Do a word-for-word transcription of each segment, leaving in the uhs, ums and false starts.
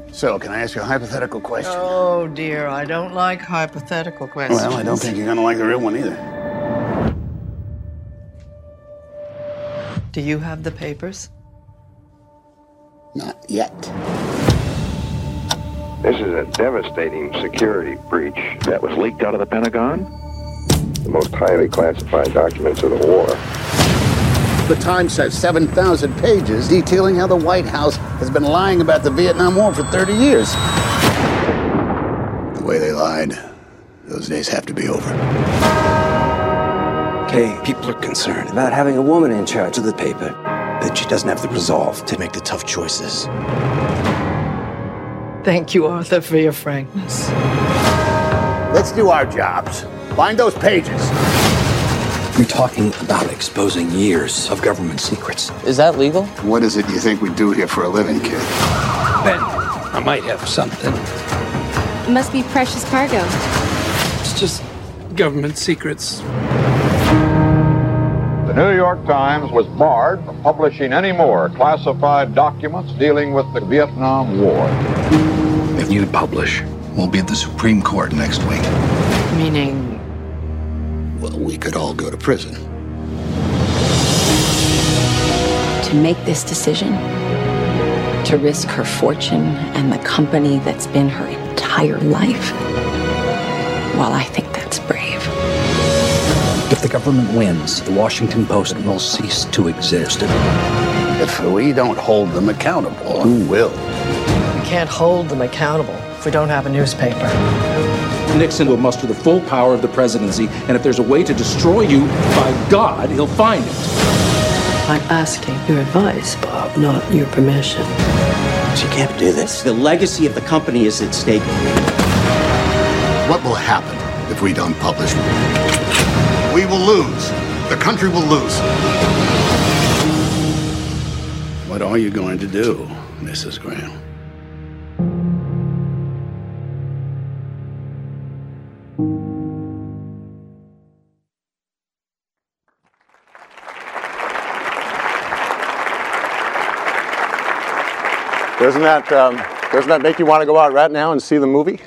So, can I ask you a hypothetical question? Oh, dear, I don't like hypothetical questions. Well, I don't think you're gonna like the real one either. Do you have the papers? Not yet. This is a devastating security breach that was leaked out of the Pentagon. The most highly classified documents of the war. The Times has seven thousand pages detailing how the White House has been lying about the Vietnam War for thirty years. The way they lied, those days have to be over. Okay, people are concerned about having a woman in charge of the paper. That she doesn't have the resolve to make the tough choices. Thank you, Arthur, for your frankness. Let's do our jobs. Find those pages. You're talking about exposing years of government secrets. Is that legal? What is it you think we do here for a living, kid? Ben, I might have something. It must be precious cargo. It's just government secrets. The New York Times was barred from publishing any more classified documents dealing with the Vietnam War. If you publish, we'll be at the Supreme Court next week. Meaning? Well, we could all go to prison. To make this decision, to risk her fortune and the company that's been her entire life, well, I think that's brave. If the government wins, the Washington Post will cease to exist. If we don't hold them accountable, who will? We can't hold them accountable if we don't have a newspaper. Nixon will muster the full power of the presidency, and if there's a way to destroy you, by God, he'll find it. I'm asking your advice, Bob, not your permission. She can't do this. The legacy of the company is at stake. What will happen if we don't publish? We will lose. The country will lose. What are you going to do, Missus Graham? Doesn't that, um, doesn't that make you want to go out right now and see the movie?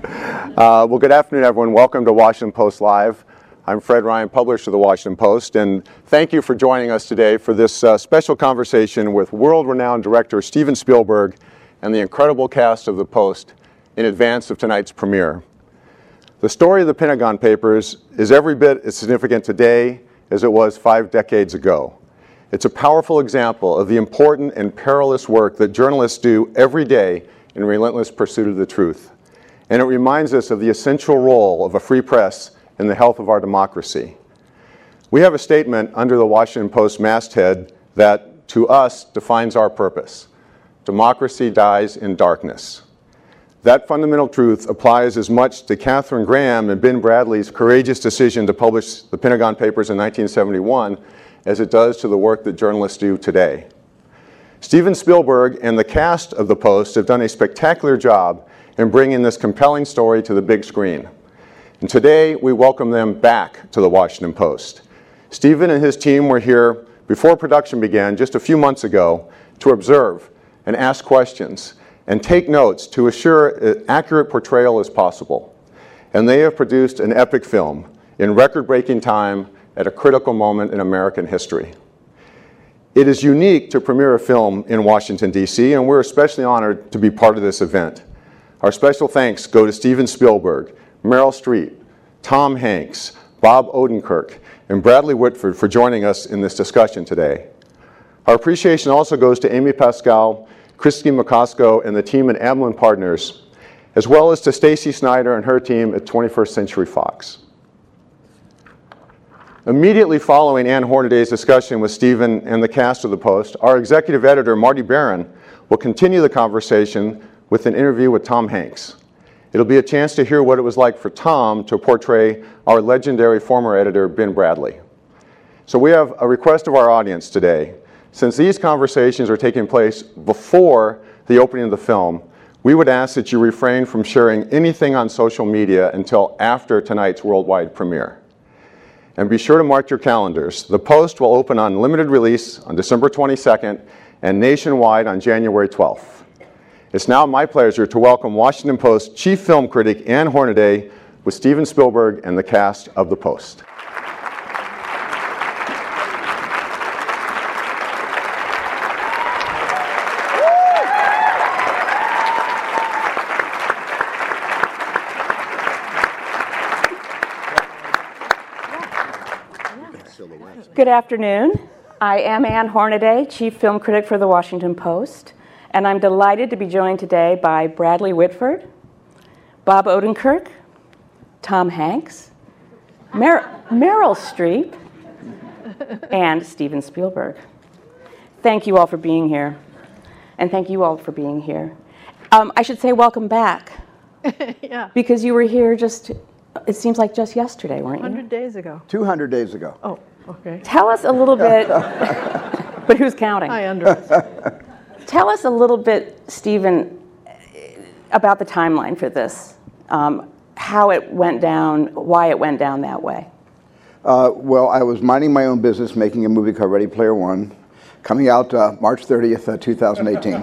Uh, well, good afternoon, everyone. Welcome to Washington Post Live. I'm Fred Ryan, publisher of the Washington Post, and thank you for joining us today for this uh, special conversation with world-renowned director Steven Spielberg and the incredible cast of the Post in advance of tonight's premiere. The story of the Pentagon Papers is every bit as significant today as it was five decades ago. It's a powerful example of the important and perilous work that journalists do every day in relentless pursuit of the truth. And it reminds us of the essential role of a free press in the health of our democracy. We have a statement under the Washington Post masthead that, to us, defines our purpose. Democracy dies in darkness. That fundamental truth applies as much to Katharine Graham and Ben Bradley's courageous decision to publish the Pentagon Papers in nineteen seventy-one as it does to the work that journalists do today. Steven Spielberg and the cast of The Post have done a spectacular job in bringing this compelling story to the big screen. And today, we welcome them back to the Washington Post. Steven and his team were here before production began just a few months ago to observe and ask questions and take notes to assure an accurate portrayal as possible. And they have produced an epic film in record-breaking time at a critical moment in American history. It is unique to premiere a film in Washington, D C, and we're especially honored to be part of this event. Our special thanks go to Steven Spielberg, Meryl Streep, Tom Hanks, Bob Odenkirk, and Bradley Whitford for joining us in this discussion today. Our appreciation also goes to Amy Pascal, Christy McCosco, and the team at Amblin Partners, as well as to Stacy Snyder and her team at twenty-first Century Fox. Immediately following Ann Hornaday's discussion with Steven and the cast of The Post, our executive editor, Marty Barron, will continue the conversation with an interview with Tom Hanks. It'll be a chance to hear what it was like for Tom to portray our legendary former editor, Ben Bradley. So we have a request of our audience today. Since these conversations are taking place before the opening of the film, we would ask that you refrain from sharing anything on social media until after tonight's worldwide premiere. And be sure to mark your calendars. The Post will open on limited release on December twenty-second and nationwide on January twelfth. It's now my pleasure to welcome Washington Post chief film critic Ann Hornaday with Steven Spielberg and the cast of The Post. Good afternoon. I am Ann Hornaday, Chief Film Critic for The Washington Post, and I'm delighted to be joined today by Bradley Whitford, Bob Odenkirk, Tom Hanks, Mer- Meryl Streep, and Steven Spielberg. Thank you all for being here, and thank you all for being here. Um, I should say welcome back, yeah. because you were here just, it seems like just yesterday, weren't you? one hundred days ago. two hundred days ago. Oh, okay. Tell us a little bit, but who's counting? I understand. Tell us a little bit, Steven, about the timeline for this, um, how it went down, why it went down that way. Uh, well, I was minding my own business, making a movie called Ready Player One, coming out uh, March thirtieth, uh, two thousand eighteen,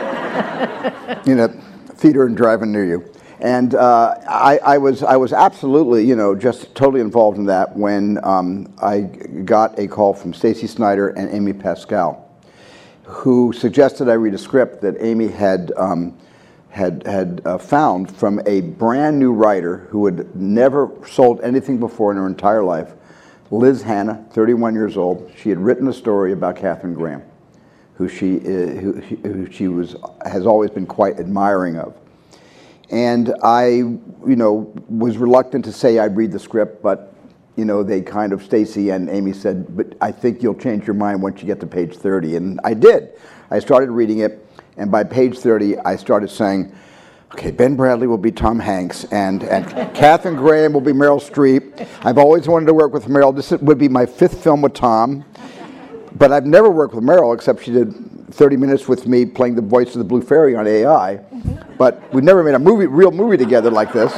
in a theater and drive-in near you. And uh, I, I was I was absolutely, you know, just totally involved in that when um, I got a call from Stacey Snider and Amy Pascal, who suggested I read a script that Amy had um, had had uh, found from a brand new writer who had never sold anything before in her entire life, Liz Hanna, thirty-one years old. She had written a story about Katharine Graham, who she uh, who, who she was has always been quite admiring of. And I, you know, was reluctant to say I'd read the script, but, you know, they kind of, Stacey and Amy said, but I think you'll change your mind once you get to page thirty. And I did. I started reading it, and by page thirty, I started saying, okay, Ben Bradley will be Tom Hanks, and, and Katharine Graham will be Meryl Streep. I've always wanted to work with Meryl. This would be my fifth film with Tom. But I've never worked with Meryl, except she did thirty minutes with me playing the voice of the Blue Fairy on A I. Mm-hmm. But we've never made a movie, real movie together like this.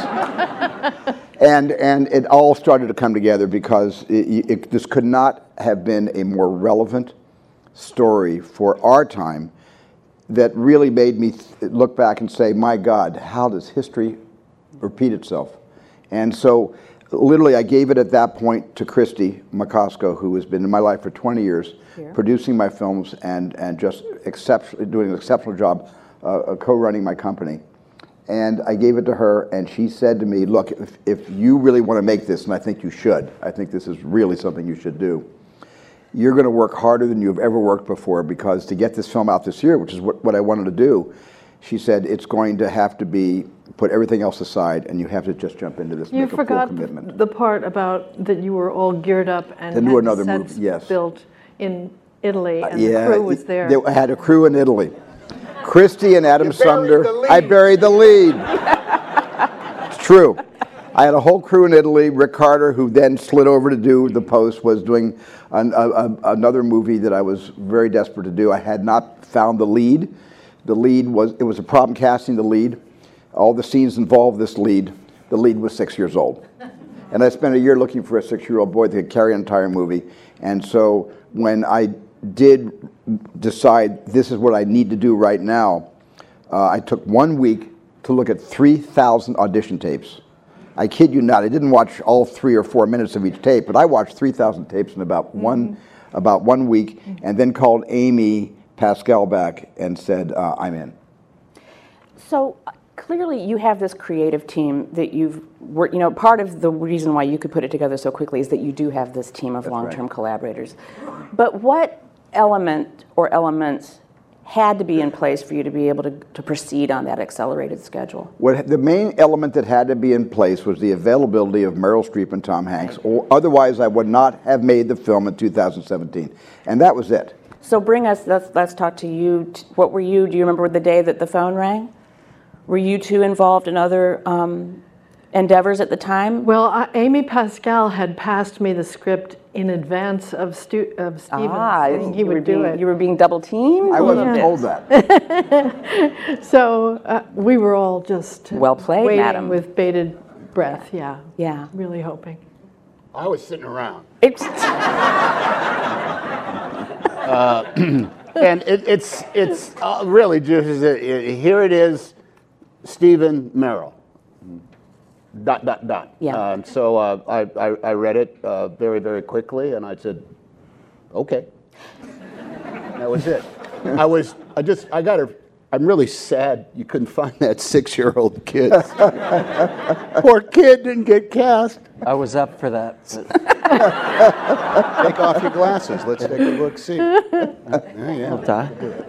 and and it all started to come together because it, it, this could not have been a more relevant story for our time that really made me th- look back and say, my God, how does history repeat itself? And so literally I gave it at that point to Christy McCosco, who has been in my life for twenty years, Here. producing my films and, and just exceptionally doing an exceptional job uh, co-running my company. And I gave it to her, and she said to me, look, if, if you really want to make this, and I think you should, I think this is really something you should do, you're going to work harder than you've ever worked before, because to get this film out this year, which is what, what I wanted to do, she said it's going to have to be, put everything else aside, and you have to just jump into this and you make a full forgot commitment. The part about that you were all geared up and Then had do another sets movie, yes. built in Italy, and Uh, yeah, the crew was there. They had a crew in Italy. Christy and Adam You buried Sumner. the lead. I buried the lead. It's true. I had a whole crew in Italy. Rick Carter, who then slid over to do The Post, was doing an, a, a, another movie that I was very desperate to do. I had not found the lead. The lead was, it was a problem casting the lead. All the scenes involved this lead. The lead was six years old. And I spent a year looking for a six-year-old boy that could carry an entire movie. And so when I did decide this is what I need to do right now, uh, I took one week to look at three thousand audition tapes. I kid you not, I didn't watch all three or four minutes of each tape, but I watched three thousand tapes in about mm-hmm. one about one week, mm-hmm. and then called Amy Pascal back and said, uh, I'm in. So uh, clearly you have this creative team that you've worked, you know, part of the reason why you could put it together so quickly is that you do have this team of That's long-term right. collaborators. But what element or elements had to be in place for you to be able to, to proceed on that accelerated schedule? What the main element that had to be in place was the availability of Meryl Streep and Tom Hanks, or otherwise I would not have made the film in two thousand seventeen. And that was it. So bring us, let's, let's talk to you. What were you, do you remember the day that the phone rang? Were you two involved in other um, endeavors at the time? Well, uh, Amy Pascal had passed me the script in advance of, Stu- of Steven, ah, saying he would do being, it. You were being double teamed? I wasn't yeah. told that. So uh, we were all just well played, waiting madam. with bated breath, yeah. Yeah. Really hoping. I was sitting around. It's uh, and it, it's it's uh, really just uh, here it is, Stephen Merrill. Dot dot dot. Yeah. Uh, and so uh, I, I I read it uh, very very quickly, and I said, okay. That was it. I was I just I got to. I'm really sad you couldn't find that six-year-old kid. Poor kid didn't get cast. I was up for that. Take off your glasses. Let's take a look. See. Yeah, yeah. Die.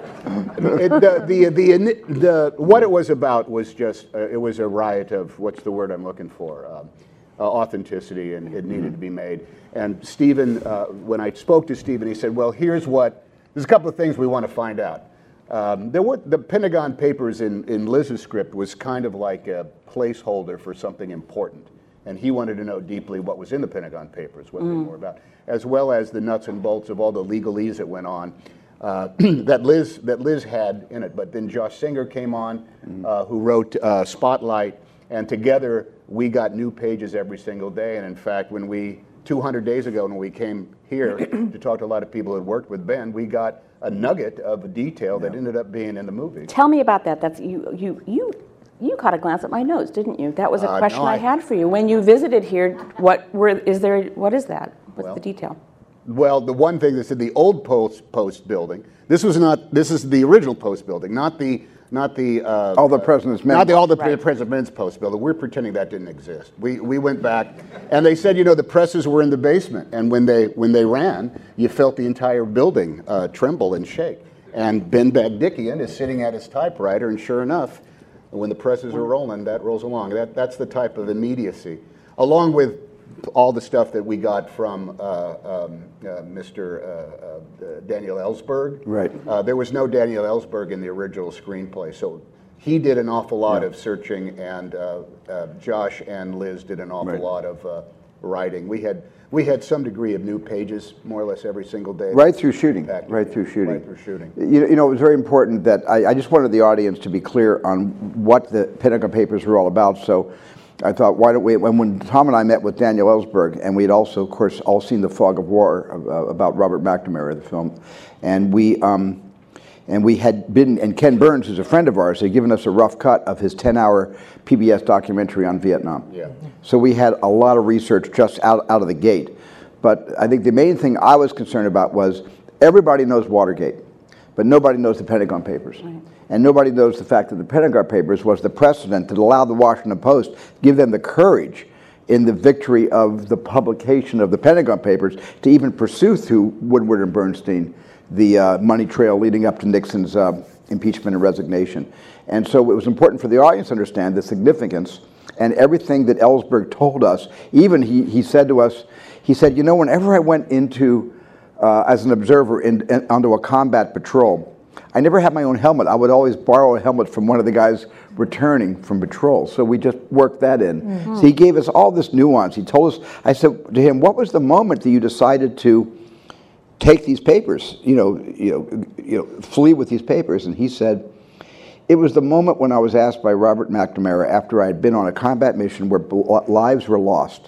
It, the, the, the, the, what it was about was just, uh, it was a riot of, what's the word I'm looking for, um, uh, authenticity, and it needed to be made. And Stephen, uh, when I spoke to Stephen, he said, well, here's what, there's a couple of things we want to find out. Um, there were, the Pentagon Papers in, in Liz's script was kind of like a placeholder for something important. And he wanted to know deeply what was in the Pentagon Papers, what mm. they were more about, as well as the nuts and bolts of all the legalese that went on. Uh, that Liz that Liz had in it, but then Josh Singer came on, uh, who wrote uh, Spotlight, and together we got new pages every single day. And in fact, when we two hundred days ago, when we came here to talk to a lot of people who had worked with Ben, we got a nugget of a detail yeah. that ended up being in the movie. Tell me about that. That's you you you you caught a glance at my notes, didn't you? That was a uh, question no, I, I had for you when you visited here. What were is there? What is that? What's well, the detail? Well, the one thing that's in the old post post building. This was not. This is the original post building, not the not the uh, all the president's men. Not the all the right. president's post building. We're pretending that didn't exist. We we went back, and they said, you know, the presses were in the basement, and when they when they ran, you felt the entire building uh, tremble and shake. And Ben Bagdickian is sitting at his typewriter, and sure enough, when the presses are rolling, that rolls along. That that's the type of immediacy, along with all the stuff that we got from uh, um, uh, Mister Uh, uh, Daniel Ellsberg. Right. Uh, there was no Daniel Ellsberg in the original screenplay, so he did an awful lot yeah. of searching, and uh, uh, Josh and Liz did an awful right. lot of uh, writing. We had we had some degree of new pages, more or less every single day. Right through shooting. Right through shooting. Right through shooting. You, you know, it was very important that I, I just wanted the audience to be clear on what the Pentagon Papers were all about. So I thought, why don't we, when, when Tom and I met with Daniel Ellsberg, and we had also, of course, all seen The Fog of War uh, about Robert McNamara, the film, and we um, and we had been, and Ken Burns, who's a friend of ours, had given us a rough cut of his ten-hour P B S documentary on Vietnam. Yeah. So we had a lot of research just out, out of the gate. But I think the main thing I was concerned about was everybody knows Watergate, but nobody knows the Pentagon Papers. Right. And nobody knows the fact that the Pentagon Papers was the precedent that allowed the Washington Post, give them the courage in the victory of the publication of the Pentagon Papers to even pursue through Woodward and Bernstein the uh, money trail leading up to Nixon's uh, impeachment and resignation. And so it was important for the audience to understand the significance and everything that Ellsberg told us. Even he, he said to us, he said, you know, whenever I went into, uh, as an observer, in, in, onto a combat patrol, I never had my own helmet. I would always borrow a helmet from one of the guys returning from patrol. So we just worked that in. Mm-hmm. So he gave us all this nuance. He told us, I said to him, what was the moment that you decided to take these papers, you know, you know, you know, flee with these papers? And he said, it was the moment when I was asked by Robert McNamara, after I had been on a combat mission where lives were lost.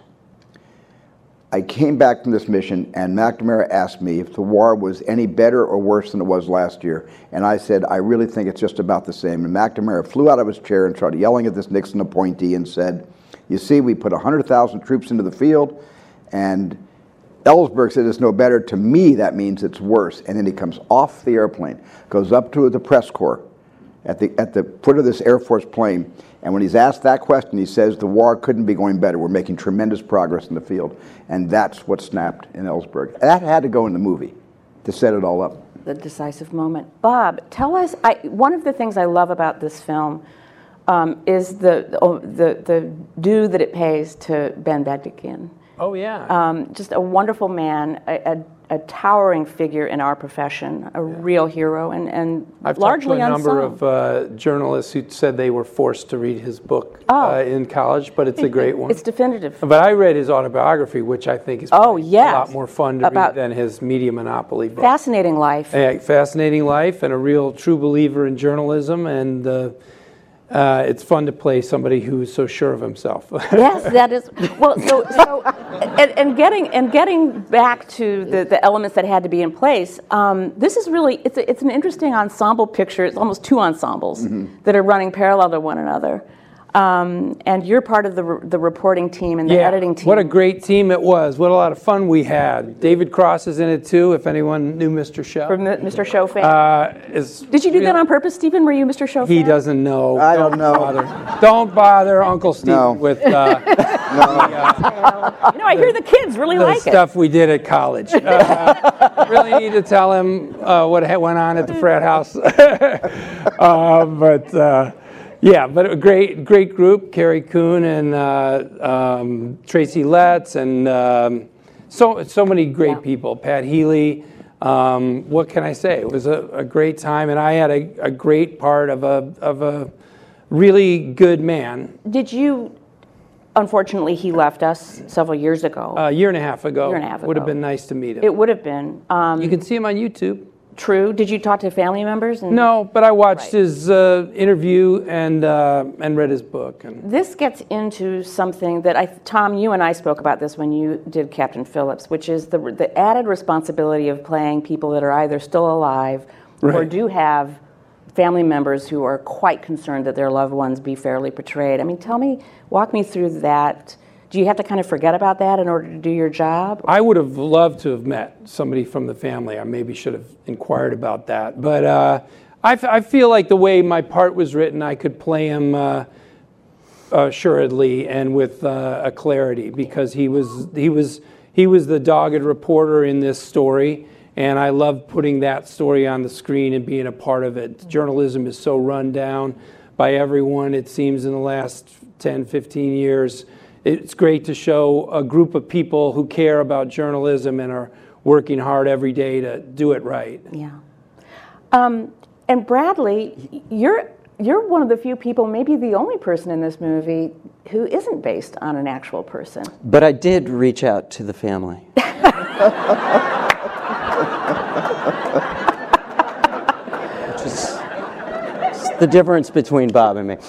I came back from this mission, and McNamara asked me if the war was any better or worse than it was last year. And I said, I really think it's just about the same. And McNamara flew out of his chair and started yelling at this Nixon appointee and said, you see, we put one hundred thousand troops into the field, and Ellsberg said it's no better. To me, that means it's worse. And then he comes off the airplane, goes up to the press corps at the, at the foot of this Air Force plane, and when he's asked that question, he says the war couldn't be going better. We're making tremendous progress in the field. And that's what snapped in Ellsberg. That had to go in the movie to set it all up. The decisive moment. Bob, tell us, I, one of the things I love about this film um, is the, the, the due that it pays to Ben Bagdickian. Oh, yeah. Um, just a wonderful man, a, a, a towering figure in our profession, a yeah. real hero, and, and I've largely talked to a number unsung. of uh, journalists who said they were forced to read his book oh. uh, in college, but it's a great one. It's definitive. But I read his autobiography, which I think is oh, yes. a lot more fun to About read than his Media Monopoly book. Fascinating life. Yeah, fascinating life, and a real true believer in journalism, and uh, uh, it's fun to play somebody who's so sure of himself. Yes, that is well. So, so and, and getting and getting back to the, the elements that had to be in place. Um, this is really it's a, it's an interesting ensemble picture. It's almost two ensembles mm-hmm. that are running parallel to one another. Um, and you're part of the re- the reporting team and the yeah, editing team. What a great team it was. What a lot of fun we had. David Cross is in it too, if anyone knew Mister Show. From Mister Show fan. Uh, is Did you do real, that on purpose, Stephen? Were you Mister Show fan? He doesn't know. I don't, don't know. Bother. Don't bother Uncle Steve no. with uh, no. the, uh, you know, I hear the kids really the like stuff we did at college. Uh, really need to tell him uh, what went on at the frat house. uh, but... Uh, Yeah, but a great, great group. Carrie Coon and uh, um, Tracy Letts, and um, so so many great yeah. people. Pat Healy. Um, what can I say? It was a, a great time, and I had a, a great part of a of a really good man. Did you? Unfortunately, he left us several years ago. A year and a half ago. Year and a half ago. Would have been nice to meet him. It would have been. Um, you can see him on YouTube. True. Did you talk to family members? And no, but I watched right. his uh, interview and uh, and read his book. And this gets into something that I, Tom, you and I spoke about this when you did Captain Phillips, which is the the added responsibility of playing people that are either still alive right. or do have family members who are quite concerned that their loved ones be fairly portrayed. I mean, tell me, walk me through that. Do you have to kind of forget about that in order to do your job? I would have loved to have met somebody from the family. I maybe should have inquired about that. But uh, I, f- I feel like the way my part was written, I could play him uh, assuredly and with uh, a clarity, because he was he was he was the dogged reporter in this story, and I love putting that story on the screen and being a part of it. Journalism is so run down by everyone, it seems, in the last ten, fifteen years. It's great to show a group of people who care about journalism and are working hard every day to do it right. Yeah. Um, and Bradley, you're you're one of the few people, maybe the only person in this movie who isn't based on an actual person. But I did reach out to the family. Which is the difference between Bob and me.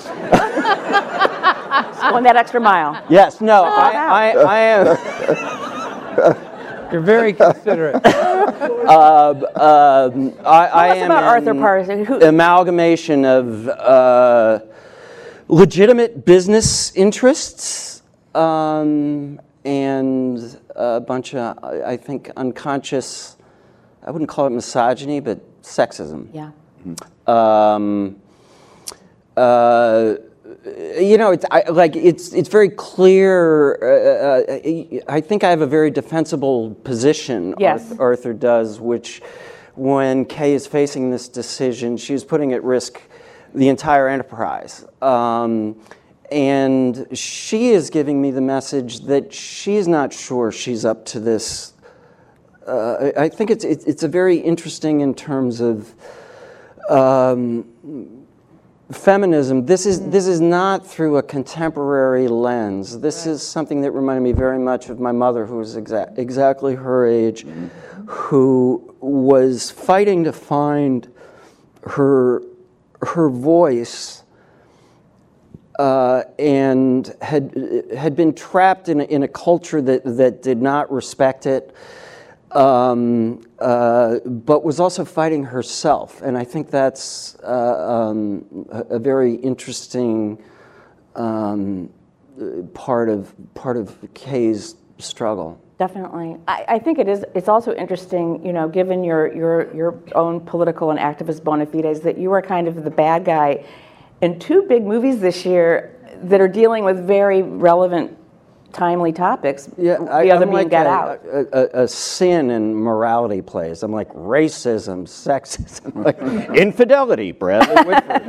Going that extra mile. Yes, no, I, I, I am. You're very considerate. uh, um, I, I am about an Arthur Parson. Who? amalgamation of uh, legitimate business interests um, and a bunch of, I think, unconscious, I wouldn't call it misogyny, but sexism. Yeah. Um, uh, You know, it's I, like it's it's very clear. Uh, uh, I think I have a very defensible position. Yes. Arthur, Arthur does, which, when Kay is facing this decision, she's putting at risk the entire enterprise, um, and she is giving me the message that she's not sure she's up to this. Uh, I think it's it's it's a very interesting in terms of. Um, Feminism. This is this is not through a contemporary lens. This right. is something that reminded me very much of my mother, who was exa- exactly her age, mm-hmm. who was fighting to find her her voice, uh, and had had been trapped in a, in a culture that that did not respect it. Um, uh, but was also fighting herself, and I think that's uh, um, a, a very interesting um, part of part of Kay's struggle. Definitely, I, I think it is. It's also interesting, you know, given your your your own political and activist bona fides, that you are kind of the bad guy in two big movies this year that are dealing with very relevant, timely topics. Yeah, the I, other I'm being like Get a, Out. A, a, a sin in morality plays. I'm like racism, sexism, like infidelity, Bradley Whitford.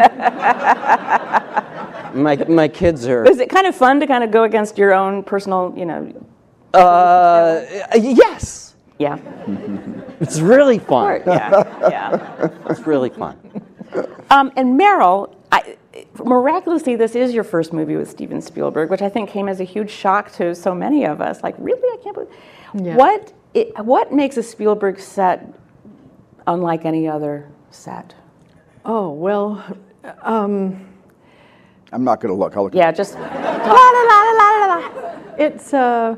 my my kids are. Is it kind of fun to kind of go against your own personal, you know? Uh, yes. Yeah. It's really fun. Yeah, yeah. It's really fun. Um, and Meryl, I, miraculously, this is your first movie with Steven Spielberg, which I think came as a huge shock to so many of us. Like, really? I can't believe. Yeah. What it, what makes a Spielberg set unlike any other set? Oh, well, um, I'm not going to look. I'll look. Yeah, just. It's uh,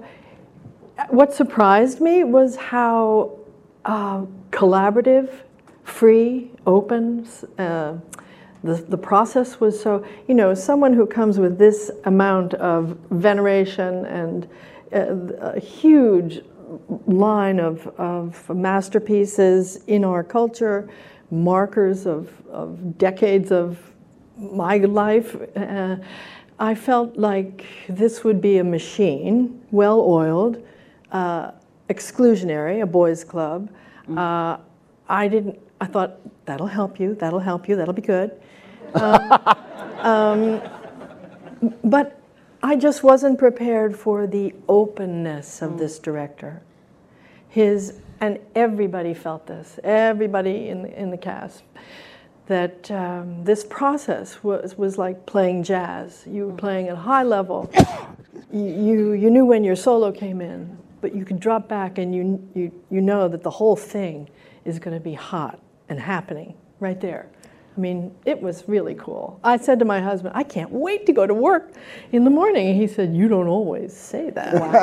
what surprised me was how uh, collaborative, free, open. Uh, the the process was so. You know, someone who comes with this amount of veneration and uh, a huge line of of masterpieces in our culture, markers of of decades of my life. Uh, I felt like this would be a machine, well-oiled, uh, exclusionary, a boys' club. Uh, I didn't. I thought that'll help you. That'll help you. That'll be good. Um, um, but I just wasn't prepared for the openness of this director. His and everybody felt this. Everybody in in the cast. That um, this process was, was like playing jazz. You were playing at a high level. You, you knew when your solo came in, but you could drop back and you, you, you know that the whole thing is going to be hot and happening right there. I mean, it was really cool. I said to my husband, I can't wait to go to work in the morning. And he said, you don't always say that. Wow.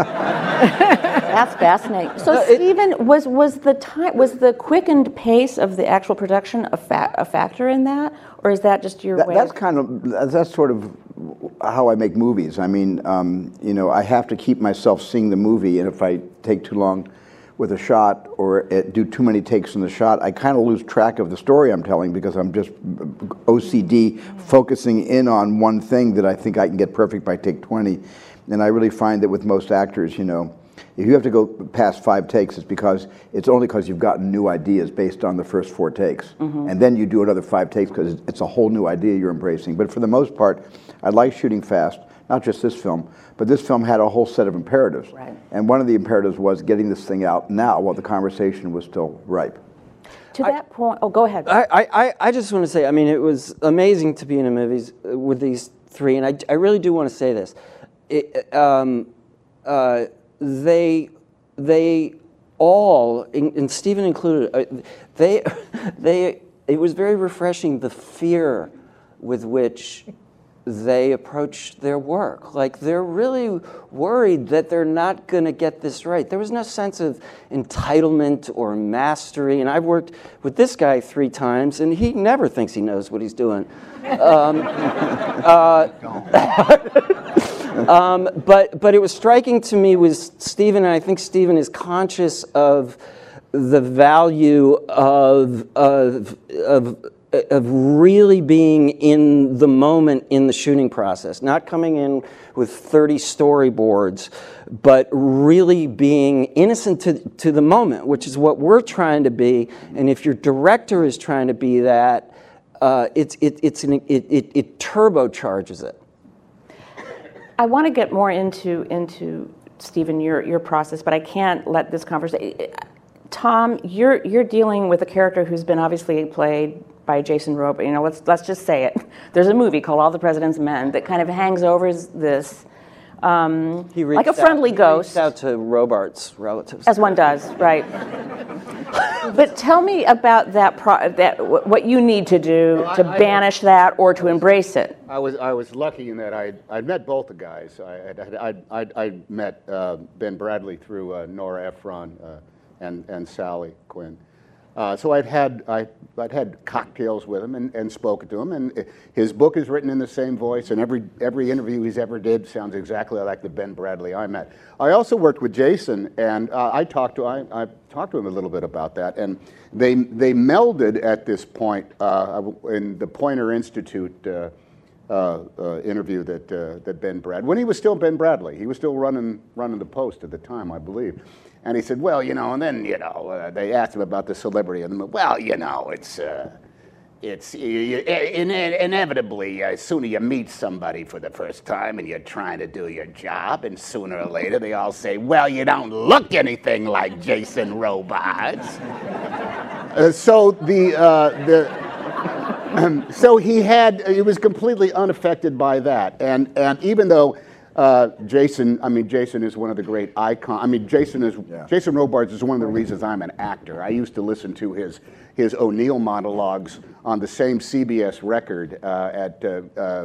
That's fascinating. So, Stephen, was was the time was the quickened pace of the actual production a, fa- a factor in that, or is that just your that, way? That's of- kind of that's sort of how I make movies. I mean, um, you know, I have to keep myself seeing the movie, and if I take too long with a shot or it, do too many takes in the shot, I kind of lose track of the story I'm telling because I'm just O C D focusing in on one thing that I think I can get perfect by take twenty. And I really find that with most actors, you know, if you have to go past five takes, it's because it's only because you've gotten new ideas based on the first four takes. Mm-hmm. And then you do another five takes because it's a whole new idea you're embracing. But for the most part, I like shooting fast, not just this film, but this film had a whole set of imperatives. Right. And one of the imperatives was getting this thing out now while the conversation was still ripe. To I, that point, oh, go ahead. I, I, I just want to say, I mean, it was amazing to be in a movie with these three, and I, I really do want to say this. It, um, uh, they, they all, and Stephen included, uh, they, they, it was very refreshing, the fear with which they approach their work. Like, they're really worried that they're not going to get this right. There was no sense of entitlement or mastery. And I've worked with this guy three times, and he never thinks he knows what he's doing. Um, uh, um, but but it was striking to me was Stephen, and I think Stephen is conscious of the value of of of. of really being in the moment in the shooting process, not coming in with thirty storyboards, but really being innocent to, to the moment, which is what we're trying to be. And if your director is trying to be that, uh, it's, it, it's an, it, it, it turbocharges it. I want to get more into, into Stephen, your, your process, but I can't let this conversation... Tom, you're, you're dealing with a character who's been obviously played by Jason Robards. You know, let's let's just say it. There's a movie called All the President's Men that kind of hangs over this, um, he like a friendly out, ghost. He reached out to Robards' relatives. As one does, right. But tell me about that. Pro- that what you need to do well, to I, banish I, that or to embrace it. I was I was lucky in that I I'd met both the guys. I I I I met uh, Ben Bradlee through uh, Nora Ephron uh, and and Sally Quinn. Uh, so I'd had I, I'd had cocktails with him and, and spoken to him, and his book is written in the same voice, and every every interview he's ever did sounds exactly like the Ben Bradlee I met. I also worked with Jason, and uh, I talked to I, I talked to him a little bit about that, and they they melded at this point uh, in the Poynter Institute uh, uh, uh, interview that uh, that Ben Brad when he was still Ben Bradlee, he was still running running the Post at the time, I believe. And he said, well, you know, and then, you know, uh, they asked him about the celebrity. And, well, you know, it's, uh, it's you, you, in, inevitably, uh, sooner you meet somebody for the first time and you're trying to do your job, and sooner or later they all say, well, you don't look anything like Jason Robards. uh, so the, uh, the um, so he had, he was completely unaffected by that. And, and even though Uh, Jason, I mean, Jason is one of the great icons. I mean, Jason is yeah. Jason Robards is one of the reasons I'm an actor. I used to listen to his his O'Neill monologues on the same C B S record uh, at uh, uh,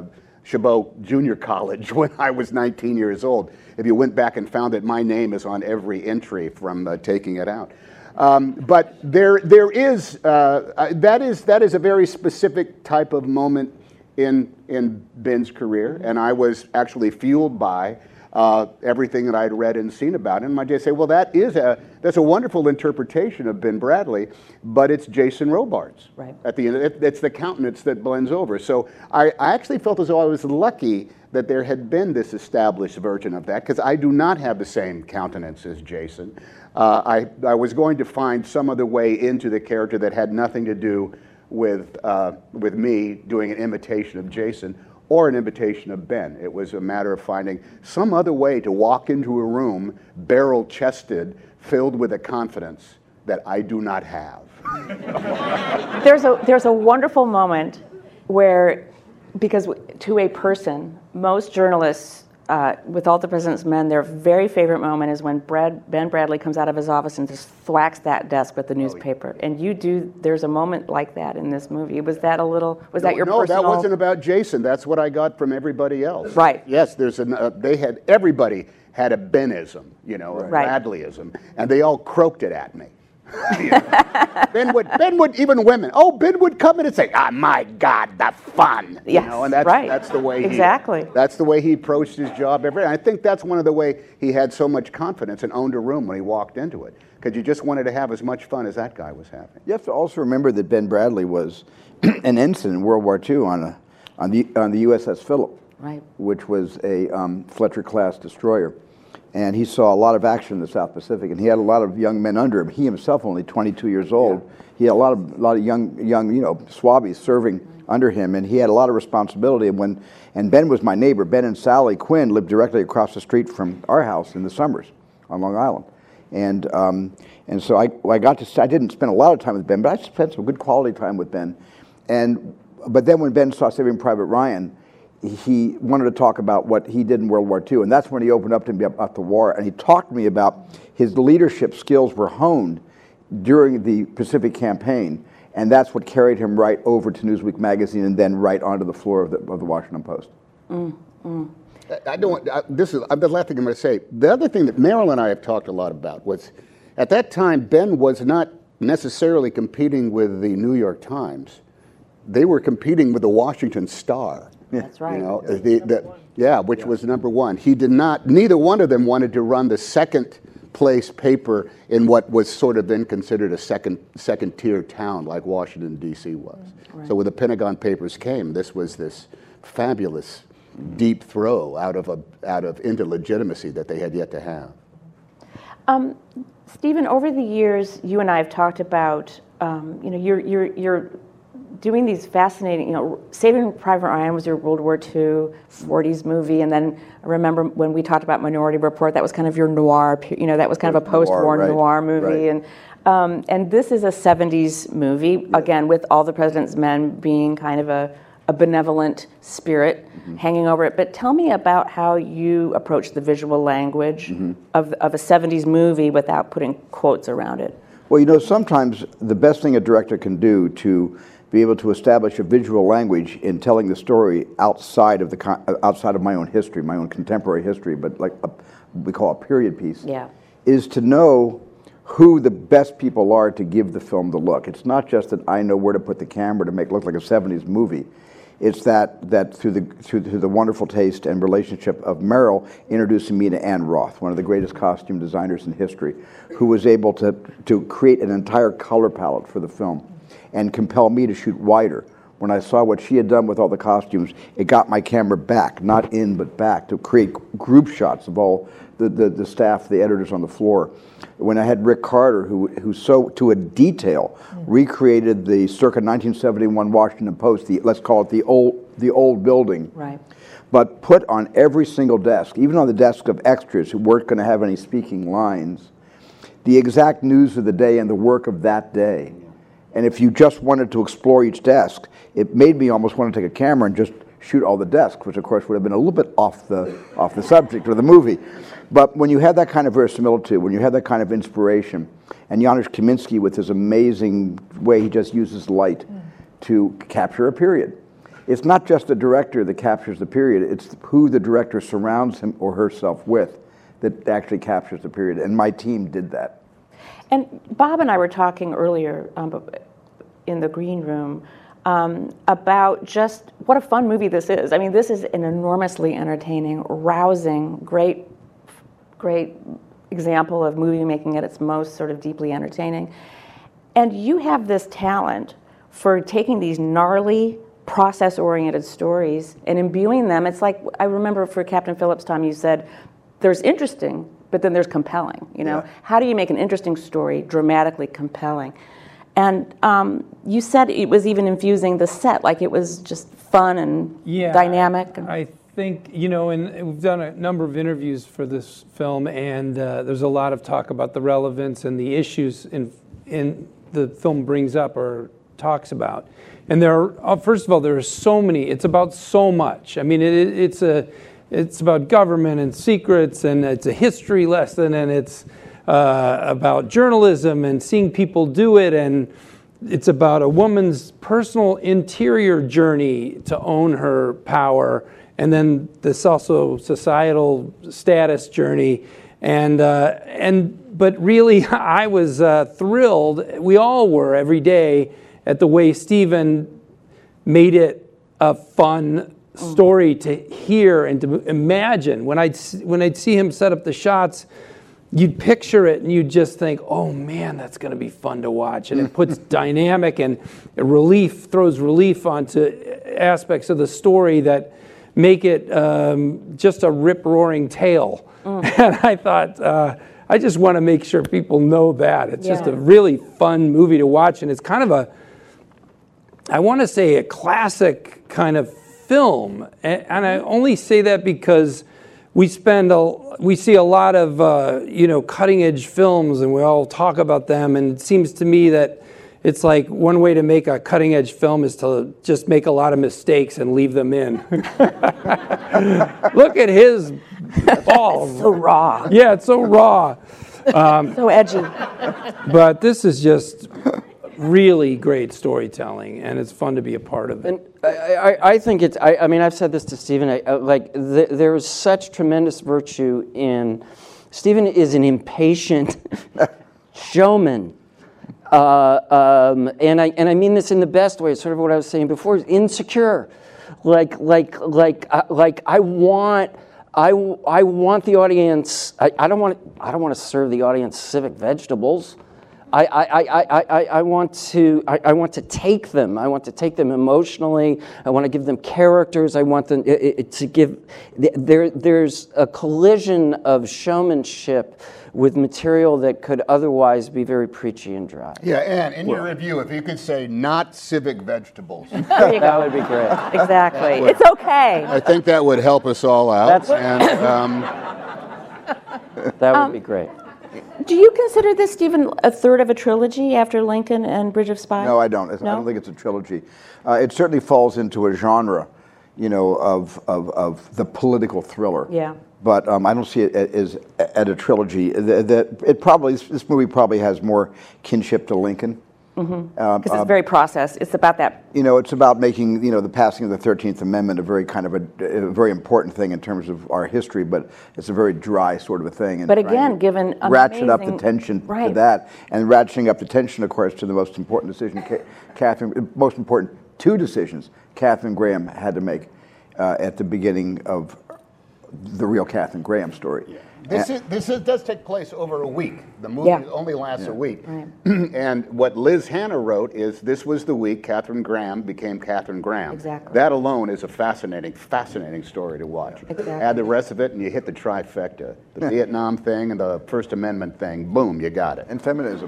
Chabot Junior College when I was nineteen years old. If you went back and found it, my name is on every entry from uh, taking it out. Um, but there, there is uh, that is that is a very specific type of moment in in Ben's career, and I was actually fueled by uh, everything that I'd read and seen about him. I just say, well, that is a that's a wonderful interpretation of Ben Bradlee, but it's Jason Robards. Right. At the end, it, it's the countenance that blends over. So I, I actually felt as though I was lucky that there had been this established version of that, because I do not have the same countenance as Jason. Uh, I, I was going to find some other way into the character that had nothing to do with, uh, with me doing an imitation of Jason or an imitation of Ben. It was a matter of finding some other way to walk into a room barrel-chested, filled with a confidence that I do not have. There's a, there's a wonderful moment where, because to a person, most journalists, uh, with All the President's Men, their very favorite moment is when Brad, Ben Bradlee comes out of his office and just thwacks that desk with the newspaper. And you do, there's a moment like that in this movie. Was that a little, was no, that your no, personal? No, that wasn't about Jason. That's what I got from everybody else. Right. Yes, there's an, uh, they had, everybody had a Benism, you know, a right. Bradleyism, and they all croaked it at me. You know? Ben would, Ben would, even women, oh, Ben would come in and say, "Ah, oh, my God, the fun." Yes, you know, and that's, right. that's the way he, exactly. That's the way he approached his job every day. I think that's one of the way he had so much confidence and owned a room when he walked into it, because you just wanted to have as much fun as that guy was having. You have to also remember that Ben Bradlee was an ensign in World War Two on a on the on the U S S Philip, right, which was a um, Fletcher-class destroyer. And he saw a lot of action in the South Pacific, and he had a lot of young men under him. He himself, only twenty-two years old, yeah. he had a lot of a lot of young young you know swabbies serving under him, and he had a lot of responsibility. And when and Ben was my neighbor. Ben and Sally Quinn lived directly across the street from our house in the summers on Long Island, and um, and so I I got to I didn't spend a lot of time with Ben, but I spent some good quality time with Ben. And but then when Ben saw Saving Private Ryan, he wanted to talk about what he did in World War Two, and that's when he opened up to me about the war, and he talked to me about his leadership skills were honed during the Pacific Campaign, and that's what carried him right over to Newsweek magazine and then right onto the floor of the, of the Washington Post. Mm, mm. I don't. I, this is the last thing I'm going to say. The other thing that Meryl and I have talked a lot about was, at that time, Ben was not necessarily competing with the New York Times. They were competing with the Washington Star. That's right. You know, the, the, yeah, which yeah. was number one. He did not, neither one of them wanted to run the second place paper in what was sort of then considered a second second tier town like Washington, D C was. Right. So when the Pentagon Papers came, this was this fabulous deep throw out of, a, out of into legitimacy that they had yet to have. Um, Stephen, over the years, you and I have talked about, um, you know, you're, you're, you're doing these fascinating, you know, Saving Private Ryan was your World War Two forties movie, and then I remember when we talked about Minority Report, that was kind of your noir, you know, that was kind of a post-war right, noir movie, right. and um, and this is a seventies movie, yeah. again, with All the President's Men being kind of a, a benevolent spirit mm-hmm. hanging over it. But tell me about how you approach the visual language mm-hmm. of, of a seventies movie without putting quotes around it. Well, you know, sometimes the best thing a director can do to be able to establish a visual language in telling the story outside of the outside of my own history, my own contemporary history, but like a, we call a period piece, yeah. is to know who the best people are to give the film the look. It's not just that I know where to put the camera to make it look like a seventies movie. It's that that through the through, through the wonderful taste and relationship of Meryl introducing me to Ann Roth, one of the greatest costume designers in history, who was able to to create an entire color palette for the film and compel me to shoot wider. When I saw what she had done with all the costumes, it got my camera back, not in but back, to create group shots of all the, the, the staff, the editors on the floor. When I had Rick Carter, who, who so to a detail mm. recreated the circa nineteen seventy-one Washington Post, the, let's call it the old, the old building, right. but put on every single desk, even on the desk of extras who weren't going to have any speaking lines, the exact news of the day and the work of that day. And if you just wanted to explore each desk, it made me almost want to take a camera and just shoot all the desks, which of course would have been a little bit off the off the subject of the movie. But when you have that kind of verisimilitude, when you have that kind of inspiration, and Janusz Kaminski with his amazing way he just uses light mm. to capture a period, it's not just the director that captures the period, it's who the director surrounds him or herself with that actually captures the period, and my team did that. And Bob and I were talking earlier um, in the green room um, about just what a fun movie this is. I mean, this is an enormously entertaining, rousing, great, great example of movie making at its most sort of deeply entertaining. And you have this talent for taking these gnarly, process-oriented stories and imbuing them. It's like, I remember for Captain Phillips' time, you said, there's interesting, but then there's compelling, you know? Yeah. How do you make an interesting story dramatically compelling? And um, you said it was even infusing the set, like it was just fun and yeah, dynamic. I think, you know, and we've done a number of interviews for this film, and uh, there's a lot of talk about the relevance and the issues in, in the film brings up or talks about. And there are, first of all, there are so many, it's about so much. I mean, it, it's a, it's about government and secrets, and it's a history lesson, and it's uh, about journalism and seeing people do it, and it's about a woman's personal interior journey to own her power, and then this also societal status journey. And, uh, and but really, I was uh, thrilled, we all were every day, at the way Steven made it a fun story to hear and to imagine. When I'd, when I'd see him set up the shots, you'd picture it and you'd just think, oh man, that's going to be fun to watch. And it puts dynamic and relief, throws relief onto aspects of the story that make it um, just a rip-roaring tale. Mm. And I thought, uh, I just want to make sure people know that. It's yeah. just a really fun movie to watch, and it's kind of a, I want to say a classic kind of film. And, and I only say that because we spend a, we see a lot of uh, you know, cutting-edge films, and we all talk about them, and it seems to me that it's like one way to make a cutting-edge film is to just make a lot of mistakes and leave them in. Look at his balls. It's so raw. Yeah, it's so raw. Um, so edgy. But this is just really great storytelling, and it's fun to be a part of it. And I, I, I think it's, I, I mean, I've said this to Steven, I, I, like, th- there's such tremendous virtue in, Steven is an impatient showman. Uh, um, and I and I mean this in the best way. Sort of what I was saying before. Insecure, like like like uh, like I want I, I want the audience. I, I don't want I don't want to serve the audience civic vegetables. I I, I, I, I want to I, I want to take them. I want to take them emotionally. I want to give them characters. I want them it, it, to give. There there's a collision of showmanship with material that could otherwise be very preachy and dry. Yeah, and in your review, if you could say not civic vegetables. There you that go. would be great. Exactly. Would, it's okay. I think that would help us all out. That's, and, um, that would um, be great. Do you consider this, Steven, a third of a trilogy after Lincoln and Bridge of Spies? No, I don't. No? I don't think it's a trilogy. Uh, it certainly falls into a genre, you know, of, of, of the political thriller. Yeah. But um, I don't see it as at a trilogy. That it probably this movie probably has more kinship to Lincoln. Because mm-hmm. um, it's um, very processed. It's about that. You know, it's about making you know the passing of the thirteenth Amendment a very kind of a, a very important thing in terms of our history, but it's a very dry sort of a thing. And but again, given ratchet amazing, up the tension right. to that, and ratcheting up the tension, of course, to the most important decision, Catherine, most important two decisions Katharine Graham had to make uh, at the beginning of the real Katharine Graham story. Yeah. This, is, this is, does take place over a week. The movie yeah. only lasts yeah. a week. Right. And what Liz Hannah wrote is this was the week Katharine Graham became Katharine Graham. Exactly. That alone is a fascinating, fascinating story to watch. Exactly. Add the rest of it and you hit the trifecta. The Vietnam thing and the First Amendment thing, boom, you got it. And feminism.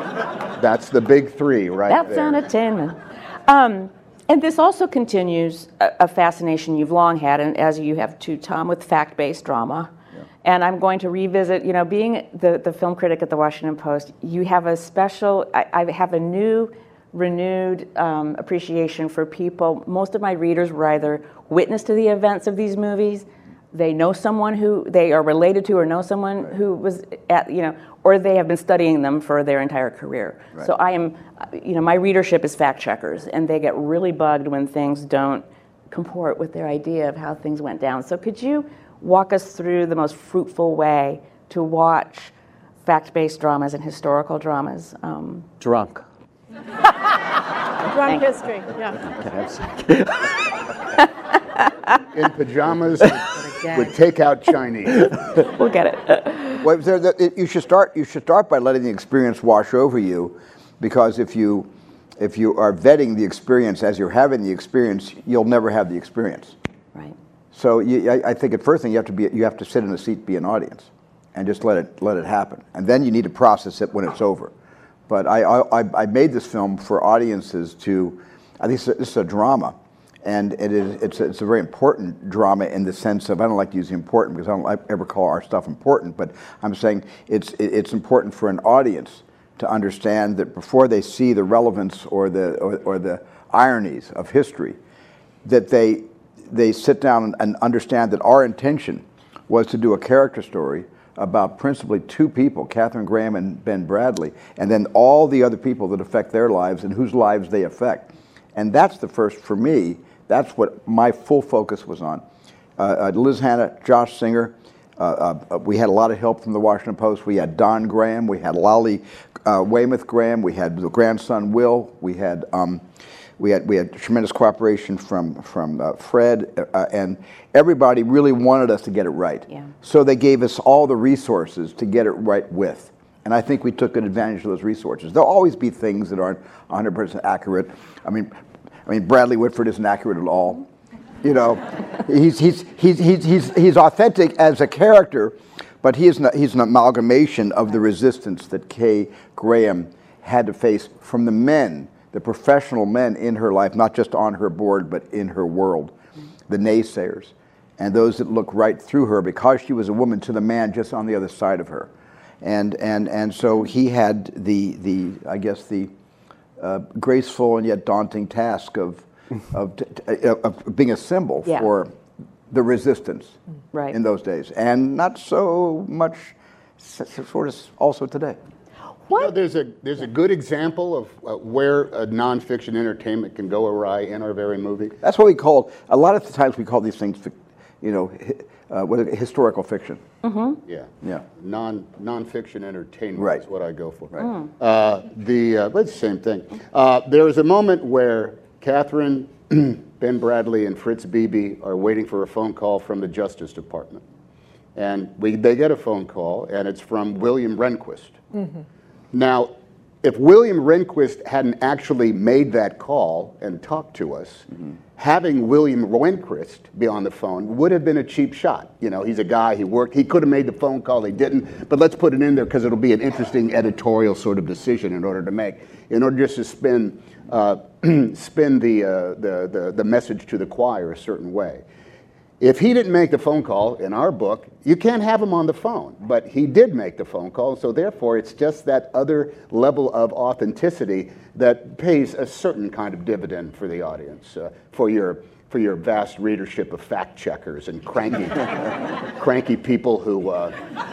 That's the big three right That's there. That's entertainment. Um, And this also continues a, a fascination you've long had, and as you have too, Tom, with fact-based drama. Yeah. And I'm going to revisit, you know, being the, the film critic at the Washington Post, you have a special, I, I have a new, renewed um, appreciation for people. Most of my readers were either witness to the events of these movies, they know someone who they are related to or know someone right. who was at, you know, or they have been studying them for their entire career. Right. So I am, you know, my readership is fact checkers, and they get really bugged when things don't comport with their idea of how things went down. So could you walk us through the most fruitful way to watch fact-based dramas and historical dramas? Um, Drunk. Drunk history, yeah. In pajamas with takeout Chinese. We'll get it. Well, there, there, it- you should start. You should start by letting the experience wash over you, because if you if you are vetting the experience as you're having the experience, you'll never have the experience. Right. So you, I, I think at first thing you have to be you have to sit in a seat, be an audience, and just let it let it happen, and then you need to process it when it's over. But I I, I made this film for audiences to. I think this is a drama. And it is, it's, a, it's a very important drama in the sense of, I don't like to use important because I don't like, ever call our stuff important, but I'm saying it's, it, it's important for an audience to understand that before they see the relevance or the, or, or the ironies of history, that they, they sit down and understand that our intention was to do a character story about principally two people, Katharine Graham and Ben Bradlee, and then all the other people that affect their lives and whose lives they affect. And that's the first, for me, that's what my full focus was on. Uh, uh, Liz Hanna, Josh Singer, uh, uh, we had a lot of help from the Washington Post. We had Don Graham, we had Lolly uh, Weymouth Graham, we had the grandson Will, we had um, we had we had tremendous cooperation from from uh, Fred, uh, and everybody really wanted us to get it right. Yeah. So they gave us all the resources to get it right with. And I think we took good advantage of those resources. There'll always be things that aren't one hundred percent accurate. I mean, I mean, Bradley Whitford isn't accurate at all. You know, he's he's he's he's he's he's authentic as a character, but he is not, he's an amalgamation of the resistance that Kay Graham had to face from the men, the professional men in her life, not just on her board, but in her world, the naysayers, and those that look right through her because she was a woman to the man just on the other side of her, and and and so he had the the I guess the Uh, graceful and yet daunting task of of, t- t- of being a symbol Yeah. for the resistance Right. in those days, and not so much s- s- sort of also today. You know, there's a there's a good example of uh, where a nonfiction entertainment can go awry in our very movie. That's what we call. A lot of the times we call these things, fic- you know, hi- uh, what is it, historical fiction. Mm-hmm. Yeah, Yeah. non nonfiction entertainment Right. is what I go for. Right. Mm. Uh, the uh, but it's the same thing. Uh, there was a moment where Katharine, Ben Bradlee, and Fritz Beebe are waiting for a phone call from the Justice Department, and we they get a phone call, and it's from William Rehnquist. Mm-hmm. Now, if William Rehnquist hadn't actually made that call and talked to us, mm-hmm. having William Rehnquist be on the phone would have been a cheap shot. You know, he's a guy, he worked, he could have made the phone call, he didn't, but let's put it in there because it'll be an interesting editorial sort of decision in order to make, in order just to spin, uh, spin the, uh, the, the, the message to the choir a certain way. If he didn't make the phone call, in our book, you can't have him on the phone. But he did make the phone call, so therefore it's just that other level of authenticity that pays a certain kind of dividend for the audience, uh, for your for your vast readership of fact checkers and cranky, cranky people who. Uh,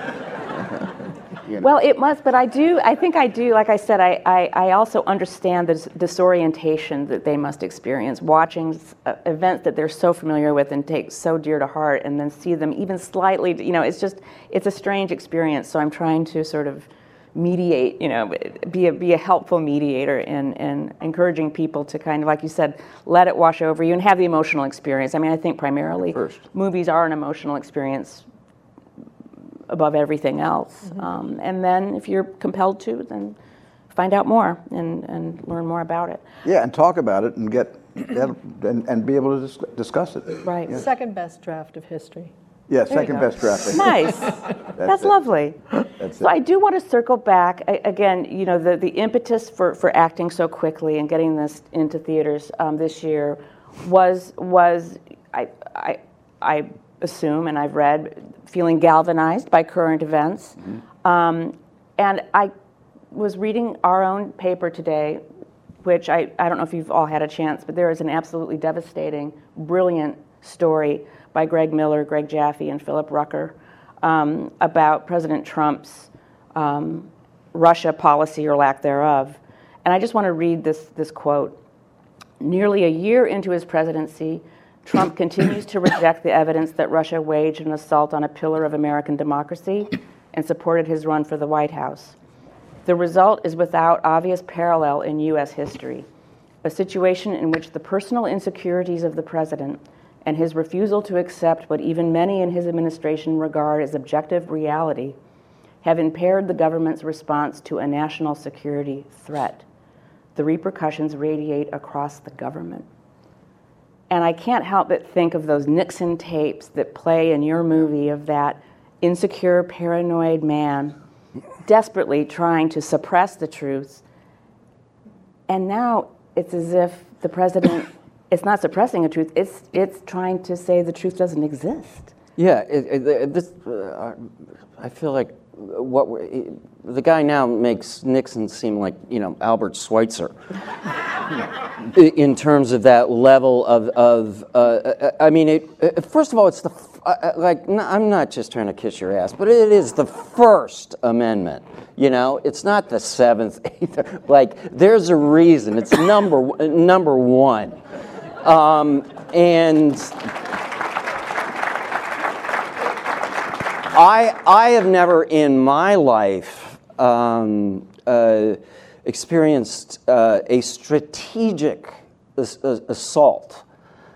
You know. Well, it must, but I do, I think I do, like I said, I, I, I also understand the disorientation that they must experience watching uh, events that they're so familiar with and take so dear to heart, and then see them even slightly, you know, it's just, it's a strange experience, so I'm trying to sort of mediate, you know, be a, be a helpful mediator in, in encouraging people to kind of, like you said, let it wash over you and have the emotional experience. I mean, I think primarily First. movies are an emotional experience above everything else. Mm-hmm. Um, and then if you're compelled to, then find out more and, and learn more about it. Yeah, and talk about it and get, get and, and be able to dis- discuss it. Right. Yeah, Second best draft of history. yeah There you second go. best draft. Nice. That's, That's it. lovely. That's So it. I do want to circle back, I, again, you know, the, the impetus for, for acting so quickly and getting this into theaters um, this year was, was I, I, I assume, and I've read, feeling galvanized by current events. Mm-hmm. Um, and I was reading our own paper today, which I, I don't know if you've all had a chance, but there is an absolutely devastating, brilliant story by Greg Miller, Greg Jaffe, and Philip Rucker um, about President Trump's um, Russia policy or lack thereof. And I just want to read this, this quote. Nearly a year into his presidency, Trump continues to reject the evidence that Russia waged an assault on a pillar of American democracy and supported his run for the White House. The result is without obvious parallel in U S history, a situation in which the personal insecurities of the president and his refusal to accept what even many in his administration regard as objective reality have impaired the government's response to a national security threat. The repercussions radiate across the government. And I can't help but think of those Nixon tapes that play in your movie of that insecure, paranoid man desperately trying to suppress the truth. And now it's as if the president, it's not suppressing a truth, it's, it's trying to say the truth doesn't exist. Yeah, it, it, this, uh, I feel like what we're, the guy now makes Nixon seem like, you know, Albert Schweitzer in terms of that level of, of uh, I mean, it, first of all, it's the, uh, like, I'm not just trying to kiss your ass, but it is the First Amendment, you know? It's not the Seventh, eighth, like, there's a reason. It's number, number one. Um, and... I, I have never in my life um, uh, experienced uh, a strategic ass- assault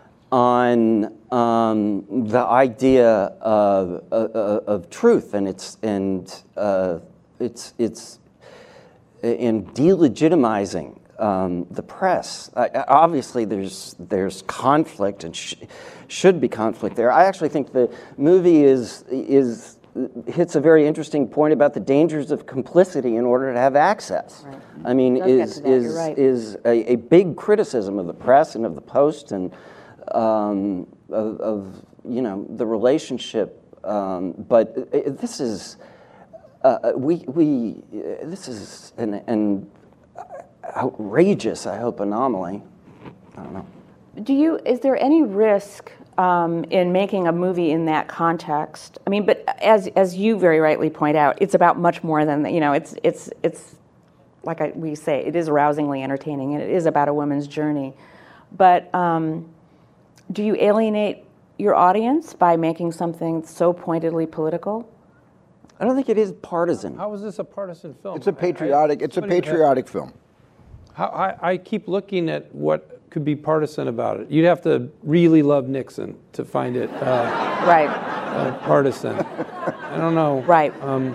on um, the idea of, of, of truth and its and uh, its its in delegitimizing um, the press. I, obviously, there's there's conflict and sh- should be conflict there. I actually think the movie is is hits a very interesting point about the dangers of complicity in order to have access. Right. I mean, is is right. is a, a big criticism of the press and of the Post and um, of, of you know the relationship. Um, but it, this is uh, we we this is an, an outrageous, I hope, anomaly. I don't know. Do you? Is there any risk um, in making a movie in that context? I mean, but as as you very rightly point out, it's about much more than you know. It's it's it's like I, we say, it is arousingly entertaining, and it is about a woman's journey. But um, do you alienate your audience by making something so pointedly political? I don't think it is partisan. How is this a partisan film? It's a patriotic. I, I, it's a patriotic film. How, I, I keep looking at what could be partisan about it. You'd have to really love Nixon to find it uh, right uh, partisan. I don't know. Right. Um,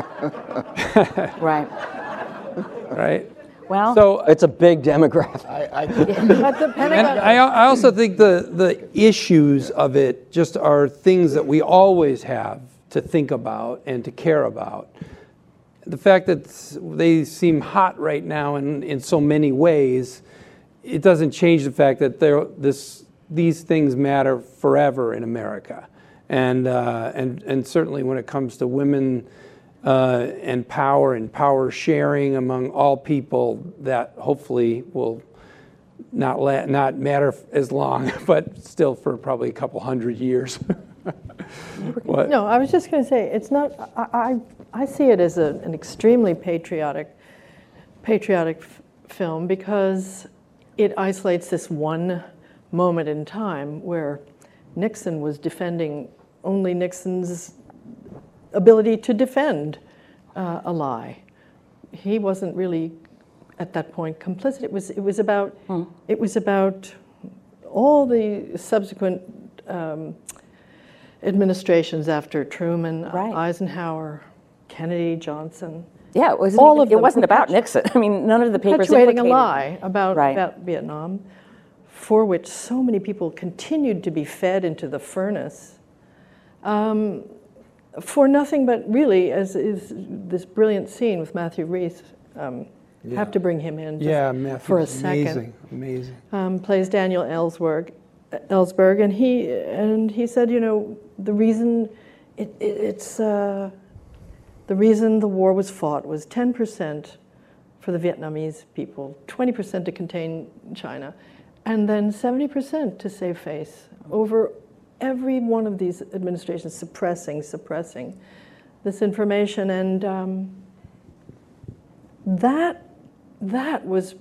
right. Right. Well, so it's a big demographic. I, I, and I, I also think the the issues of it just are things that we always have to think about and to care about. The fact that they seem hot right now in, in so many ways, it doesn't change the fact that this these things matter forever in America, and uh, and and certainly when it comes to women uh, and power and power sharing among all people, that hopefully will not la- not matter as long, but still for probably a couple hundred years. What? No, I was just going to say it's not. I I, I see it as a, an extremely patriotic, patriotic f- film because it isolates this one moment in time where Nixon was defending only Nixon's ability to defend uh, a lie. He wasn't really at that point complicit. It was. It was about. Hmm. It was about all the subsequent. Um, administrations after Truman, right. Eisenhower, Kennedy, Johnson. Yeah, it wasn't, all of it wasn't about Nixon. I mean, none of the papers perpetuating implicated. a lie about, right. about Vietnam, for which so many people continued to be fed into the furnace, um, for nothing but really, as is this brilliant scene with Matthew Rhys. Um, yeah. Have to bring him in just yeah, Matthew's for a second. Amazing, amazing. Um, plays Daniel Ellsberg. Ellsberg, and he and he said, you know, the reason it, it, it's uh, the reason the war was fought was ten percent for the Vietnamese people, twenty percent to contain China, and then seventy percent to save face over every one of these administrations suppressing, suppressing this information, and um, that that was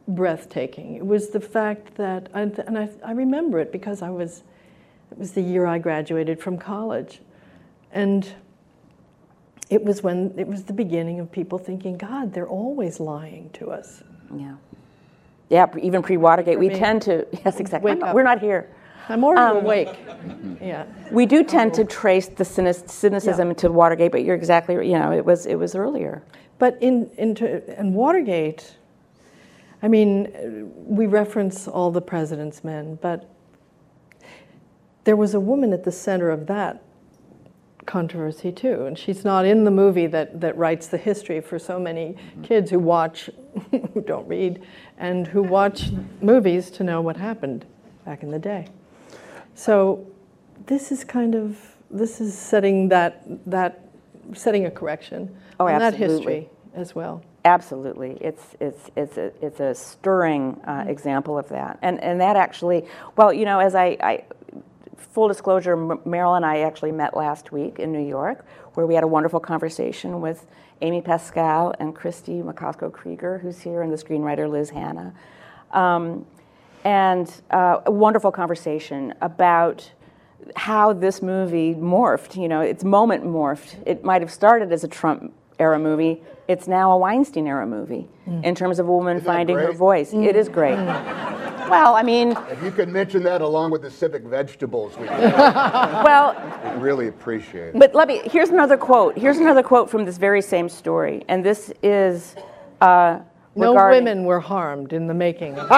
breathtaking. It was the fact that, I, and I, I remember it because I was, it was the year I graduated from college. And it was when, it was the beginning of people thinking, God, they're always lying to us. Yeah. Yeah, even pre-Watergate, we me. tend to, yes, exactly. Wake up. We're not here. I'm already Um, awake. Yeah. We do tend to trace the cynic, cynicism Yeah. to Watergate, but you're exactly right. You know, it was it was earlier. But in into and Watergate, I mean, we reference all the president's men, but there was a woman at the center of that controversy too, and she's not in the movie that that writes the history for so many kids who watch, who don't read, and who watch movies to know what happened back in the day. So this is kind of, this is setting that, that setting a correction Oh, on that absolutely. history as well. Absolutely, it's it's it's a it's a stirring uh, example of that, and and that actually, well, you know, as I, I full disclosure, M- Meryl and I actually met last week in New York, where we had a wonderful conversation with Amy Pascal and Christy McCosco-Krieger, who's here, and the screenwriter Liz Hanna. Um, and uh, a wonderful conversation about how this movie morphed. You know, its moment morphed. It might have started as a Trump era movie. It's now a Weinstein era movie Mm. in terms of a woman Isn't that finding her great? voice. Mm. It is great. Mm. Well, I mean, If you could mention that along with the civic vegetables, we well, we'd really appreciate it. but let me, here's another quote. Here's another quote from this very same story. And this is uh, No regarding- women were harmed in the making of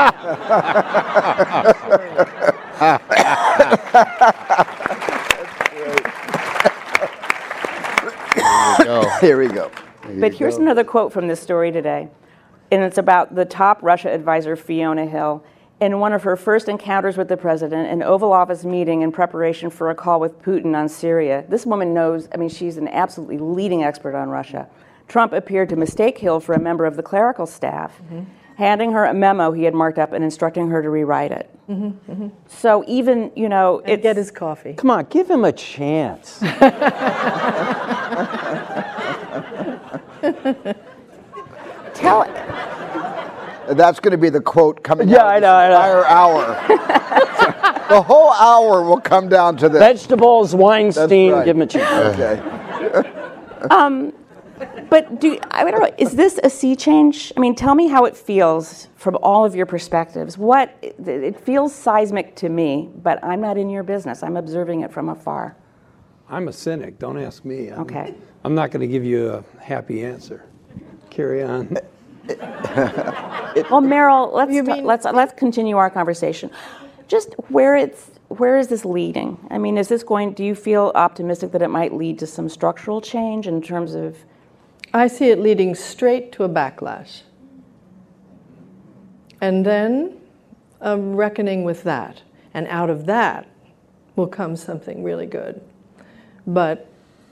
Here we go. But here's another quote from this story today, and it's about the top Russia advisor, Fiona Hill. In one of her first encounters with the president, an Oval Office meeting in preparation for a call with Putin on Syria. This woman knows, I mean, she's an absolutely leading expert on Russia. Trump appeared to mistake Hill for a member of the clerical staff, Mhm. handing her a memo he had marked up and instructing her to rewrite it. Mhm, mhm. So even, you know, And get his coffee. Come on, give him a chance. Tell That's going to be the quote coming Yeah, out I of know, I this know. entire hour. The whole hour will come down to this. Vegetables, Weinstein, That's right. give him a chance. Okay. Um, but do I don't know? Is this a sea change? I mean, tell me how it feels from all of your perspectives. What it feels seismic to me, but I'm not in your business. I'm observing it from afar. I'm a cynic. Don't ask me. I'm, Okay. I'm not going to give you a happy answer. Carry on. Well, Meryl, let's ta- let's let's continue our conversation. Just where it's where is this leading? I mean, is this going? Do you feel optimistic that it might lead to some structural change in terms of? I see it leading straight to a backlash. And then a reckoning with that. And out of that will come something really good. But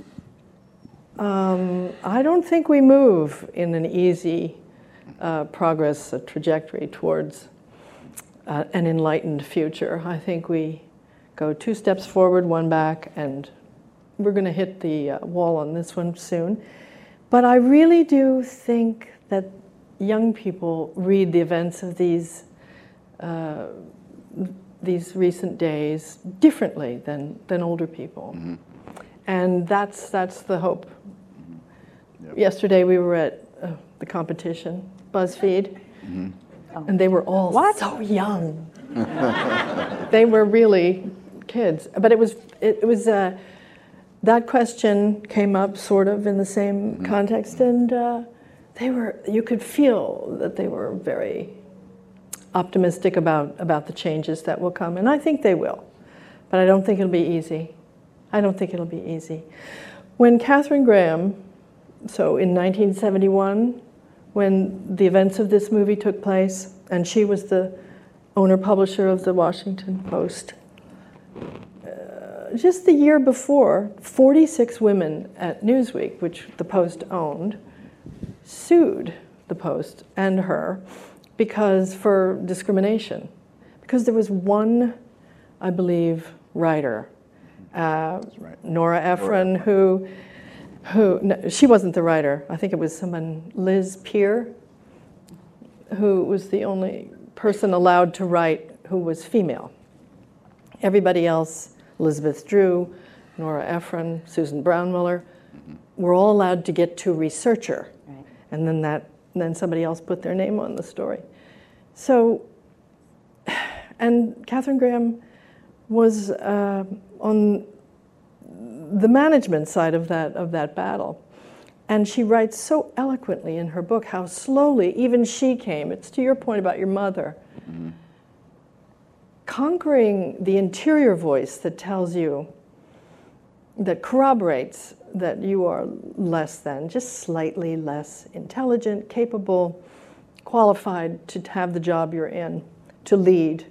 um, I don't think we move in an easy uh, progress, a trajectory towards uh, an enlightened future. I think we go two steps forward, one back, and we're going to hit the uh, wall on this one soon. But I really do think that young people read the events of these uh, these recent days differently than, than older people. Mm-hmm. And that's that's the hope. Mm-hmm. Yep. Yesterday we were at uh, the competition, BuzzFeed, mm-hmm. oh. and they were all what? so young. They were really kids. But it was it, it was uh, that question came up sort of in the same mm-hmm. context, and uh, they were you could feel that they were very optimistic about, about the changes that will come, and I think they will. But I don't think it'll be easy. I don't think it'll be easy. When Katharine Graham, so in nineteen seventy-one, when the events of this movie took place, and she was the owner-publisher of the Washington Post, uh, just the year before, forty-six women at Newsweek, which the Post owned, sued the Post and her because for discrimination. Because there was one, I believe, writer, uh, right. Nora Ephron, Nora. who, who no, she wasn't the writer. I think it was someone, Liz Peer. who was the only person allowed to write who was female. Everybody else, Elizabeth Drew, Nora Ephron, Susan Brownmiller, were all allowed to get to researcher. Right. And then that, then somebody else put their name on the story. So, and Katharine Graham was uh, on the management side of that, of that battle. And she writes so eloquently in her book how slowly even she came. It's to your point about your mother. Mm-hmm. Conquering the interior voice that tells you, that corroborates that you are less than, just slightly less intelligent, capable, qualified to have the job you're in, to lead.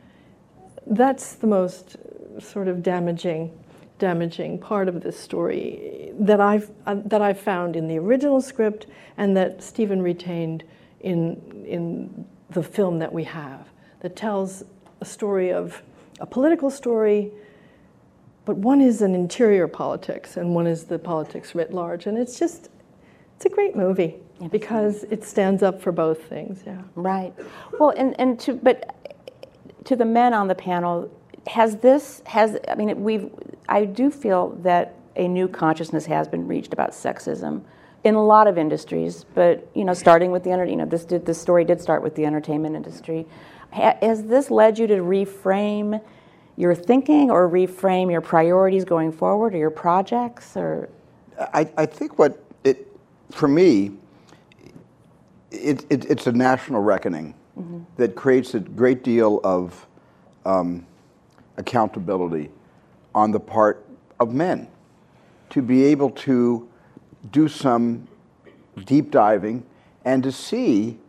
That's the most sort of damaging, damaging part of this story that I've uh, that I've found in the original script and that Stephen retained in in the film that we have, that tells a story of a political story. But one is an interior politics, and one is the politics writ large. And it's just, it's a great movie because it stands up for both things. Yeah. Right. Well, and, and to but to the men on the panel, has this has I mean we've I do feel that a new consciousness has been reached about sexism in a lot of industries. But you know, starting with the enter, you know, this did this story did start with the entertainment industry. Ha, has this led you to reframe your thinking or reframe your priorities going forward or your projects? Or I, I think what it, for me, it, it, it's a national reckoning mm-hmm. that creates a great deal of um, accountability on the part of men to be able to do some deep diving and to see,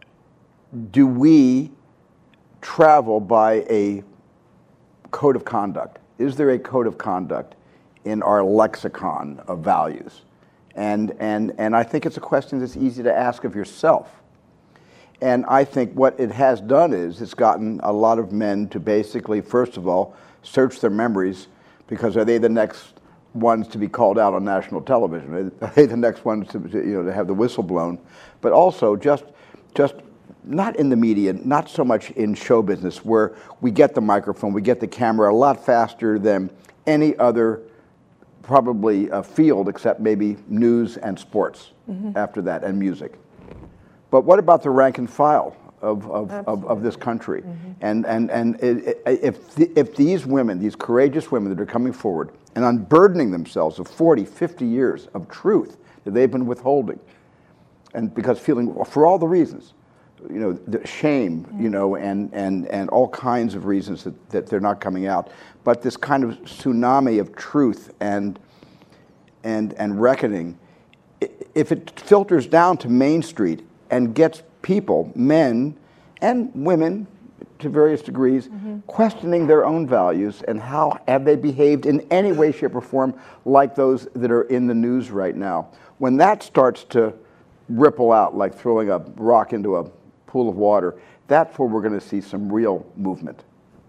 do we travel by a code of conduct? Is there a code of conduct in our lexicon of values? And, and, and I think it's a question that's easy to ask of yourself. And I think what it has done is it's gotten a lot of men to basically, first of all, search their memories, because are they the next ones to be called out on national television? Are they the next ones to, you know, to have the whistle blown? But also just, just not in the media, not so much in show business, where we get the microphone, we get the camera a lot faster than any other probably uh, field, except maybe news and sports mm-hmm. after that, and music. But what about the rank and file of, of, of, of this country? Mm-hmm. And, and, and it, it, if, the, if these women, these courageous women that are coming forward and unburdening themselves of forty, fifty years of truth that they've been withholding, and because feeling, for all the reasons, you know, the shame, you know, and, and, and all kinds of reasons that, that they're not coming out. But this kind of tsunami of truth and, and, and reckoning, if it filters down to Main Street and gets people, men and women to various degrees, mm-hmm. questioning their own values and how have they behaved in any way, shape, or form like those that are in the news right now. When that starts to ripple out like throwing a rock into a pool of water, that's where we're going to see some real movement.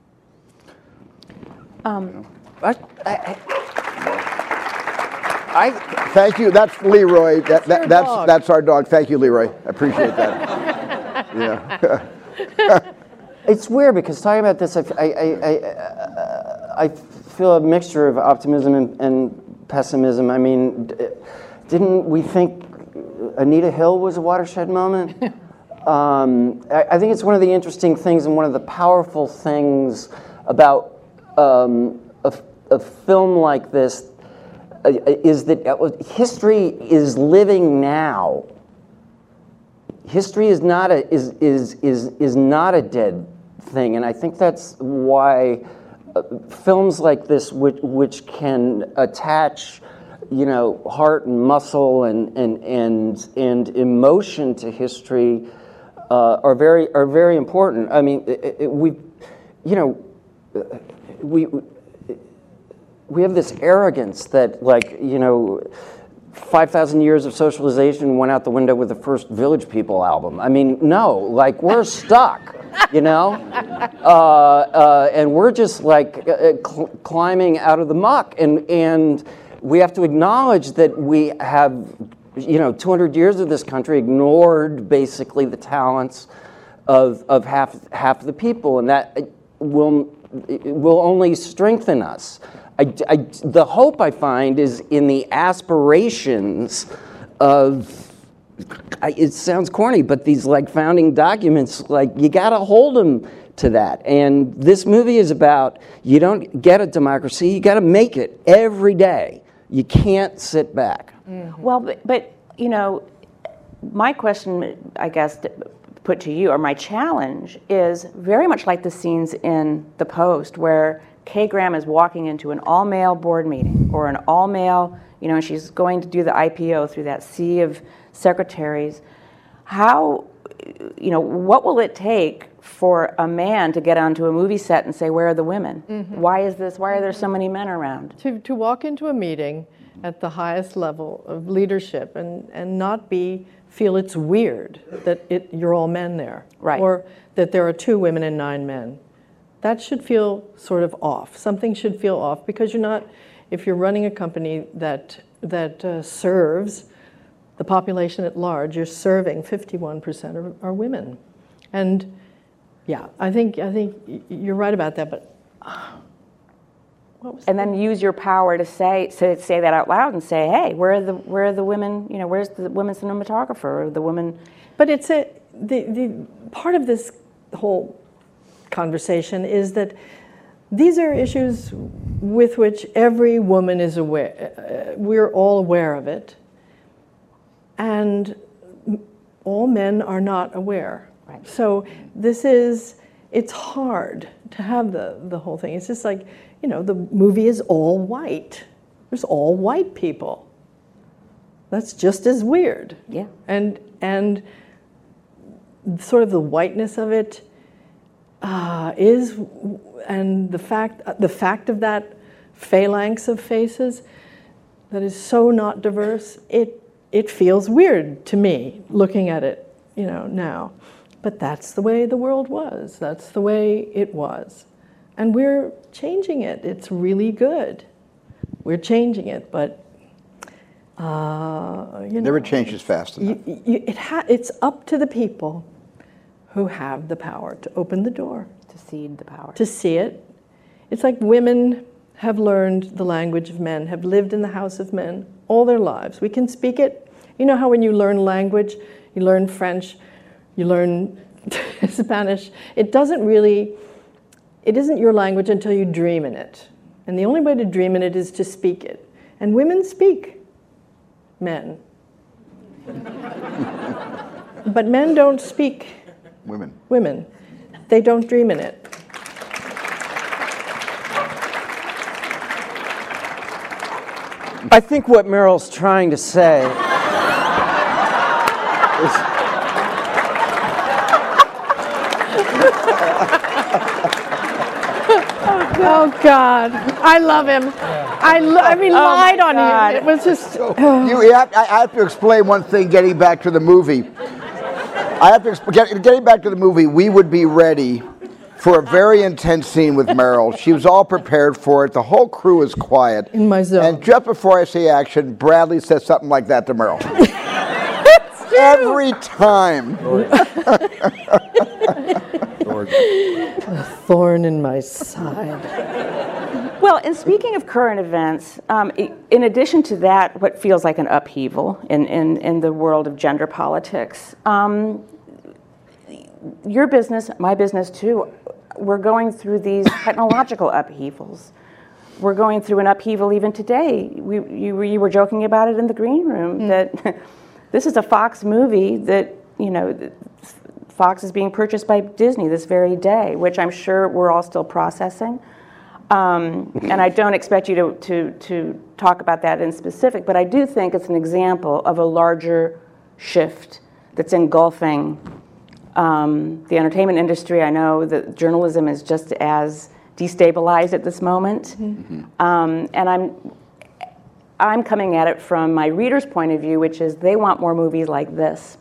Um, you know? I, I, I, Thank you. That's Leroy. That, that, that's dog. That's our dog. Thank you, Leroy. I appreciate that. Yeah. It's weird because talking about this, I, I, I, uh, I feel a mixture of optimism and, and pessimism. I mean, didn't we think Anita Hill was a watershed moment? Um, I, I think it's one of the interesting things and one of the powerful things about um, a, a film like this uh, is that history is living now. History is not a is is is is not a dead thing, and I think that's why uh, films like this, which which can attach, you know, heart and muscle and and and and emotion to history. Uh, are very are very important. I mean, it, it, we, you know, we we have this arrogance that, like, you know, five thousand years of socialization went out the window with the first Village People album. I mean, no, like, we're stuck, you know, uh, uh, and we're just like uh, cl- climbing out of the muck, and and we have to acknowledge that we have you know, two hundred years of this country ignored basically the talents of, of half, half the people, and that will, will only strengthen us. I, I, the hope I find is in the aspirations of, I, it sounds corny, but these like founding documents, like you gotta hold them to that. And this movie is about, you don't get a democracy, you gotta make it every day. You can't sit back. Mm-hmm. Well, but, but, you know, my question, I guess, to put to you, or my challenge, is very much like the scenes in The Post, where Kay Graham is walking into an all-male board meeting, or an all-male, you know, and she's going to do the I P O through that sea of secretaries. How, you know, what will it take for a man to get onto a movie set and say, where are the women? Mm-hmm. Why is this, why are there so many men around? To, to walk into a meeting at the highest level of leadership and, and not be, feel it's weird that it, you're all men there. Right. Or that there are two women and nine men. That should feel sort of off. Something should feel off, because you're not, if you're running a company that, that uh, serves the population at large, you're serving fifty-one percent are, are women. And yeah, I think, I think you're right about that, but uh, what was and then use your power to say, to say that out loud and say, hey, where are the, where are the women, you know, where's the women cinematographer, or the woman? But it's a, the, the part of this whole conversation is that these are issues with which every woman is aware, uh, we're all aware of it, and all men are not aware. Right. So this is, it's hard to have the, the whole thing. It's just like, you know, the movie is all white. There's all white people. That's just as weird. Yeah. And, and sort of the whiteness of it uh, is, and the fact, the fact of that phalanx of faces that is so not diverse, it, it feels weird to me looking at it, you know, now. But that's the way the world was. That's the way it was. And we're changing it. It's really good. We're changing it, but uh, you know, never changes fast enough. You, you, it ha it's up to the people who have the power to open the door. To cede the power. To see it. It's like women have learned the language of men, have lived in the house of men all their lives. We can speak it. You know how when you learn language, you learn French, you learn Spanish, it doesn't really, it isn't your language until you dream in it. And the only way to dream in it is to speak it. And women speak men. But men don't speak women. Women. They don't dream in it. I think what Meryl's trying to say is, oh God, I love him. I, lo I mean, Oh, lied my on God. him. It was just. You, you have, I have to explain one thing. Getting back to the movie, I have to exp get, getting back to the movie. We would be ready for a very intense scene with Meryl. She was all prepared for it. The whole crew was quiet. In my zone. And just before I say action, Bradley said something like that to Meryl. Every time. A thorn in my side. Well, and speaking of current events, um, in addition to that, what feels like an upheaval in, in, in the world of gender politics, um, your business, my business too, we're going through these technological upheavals. We're going through an upheaval even today. We, you, you were joking about it in the green room, mm. that this is a Fox movie that, you know, Fox is being purchased by Disney this very day, which I'm sure we're all still processing. Um, and I don't expect you to, to, to talk about that in specific, but I do think it's an example of a larger shift that's engulfing um, the entertainment industry. I know that journalism is just as destabilized at this moment. Mm-hmm. um, and I'm, I'm coming at it from my reader's point of view, which is they want more movies like this.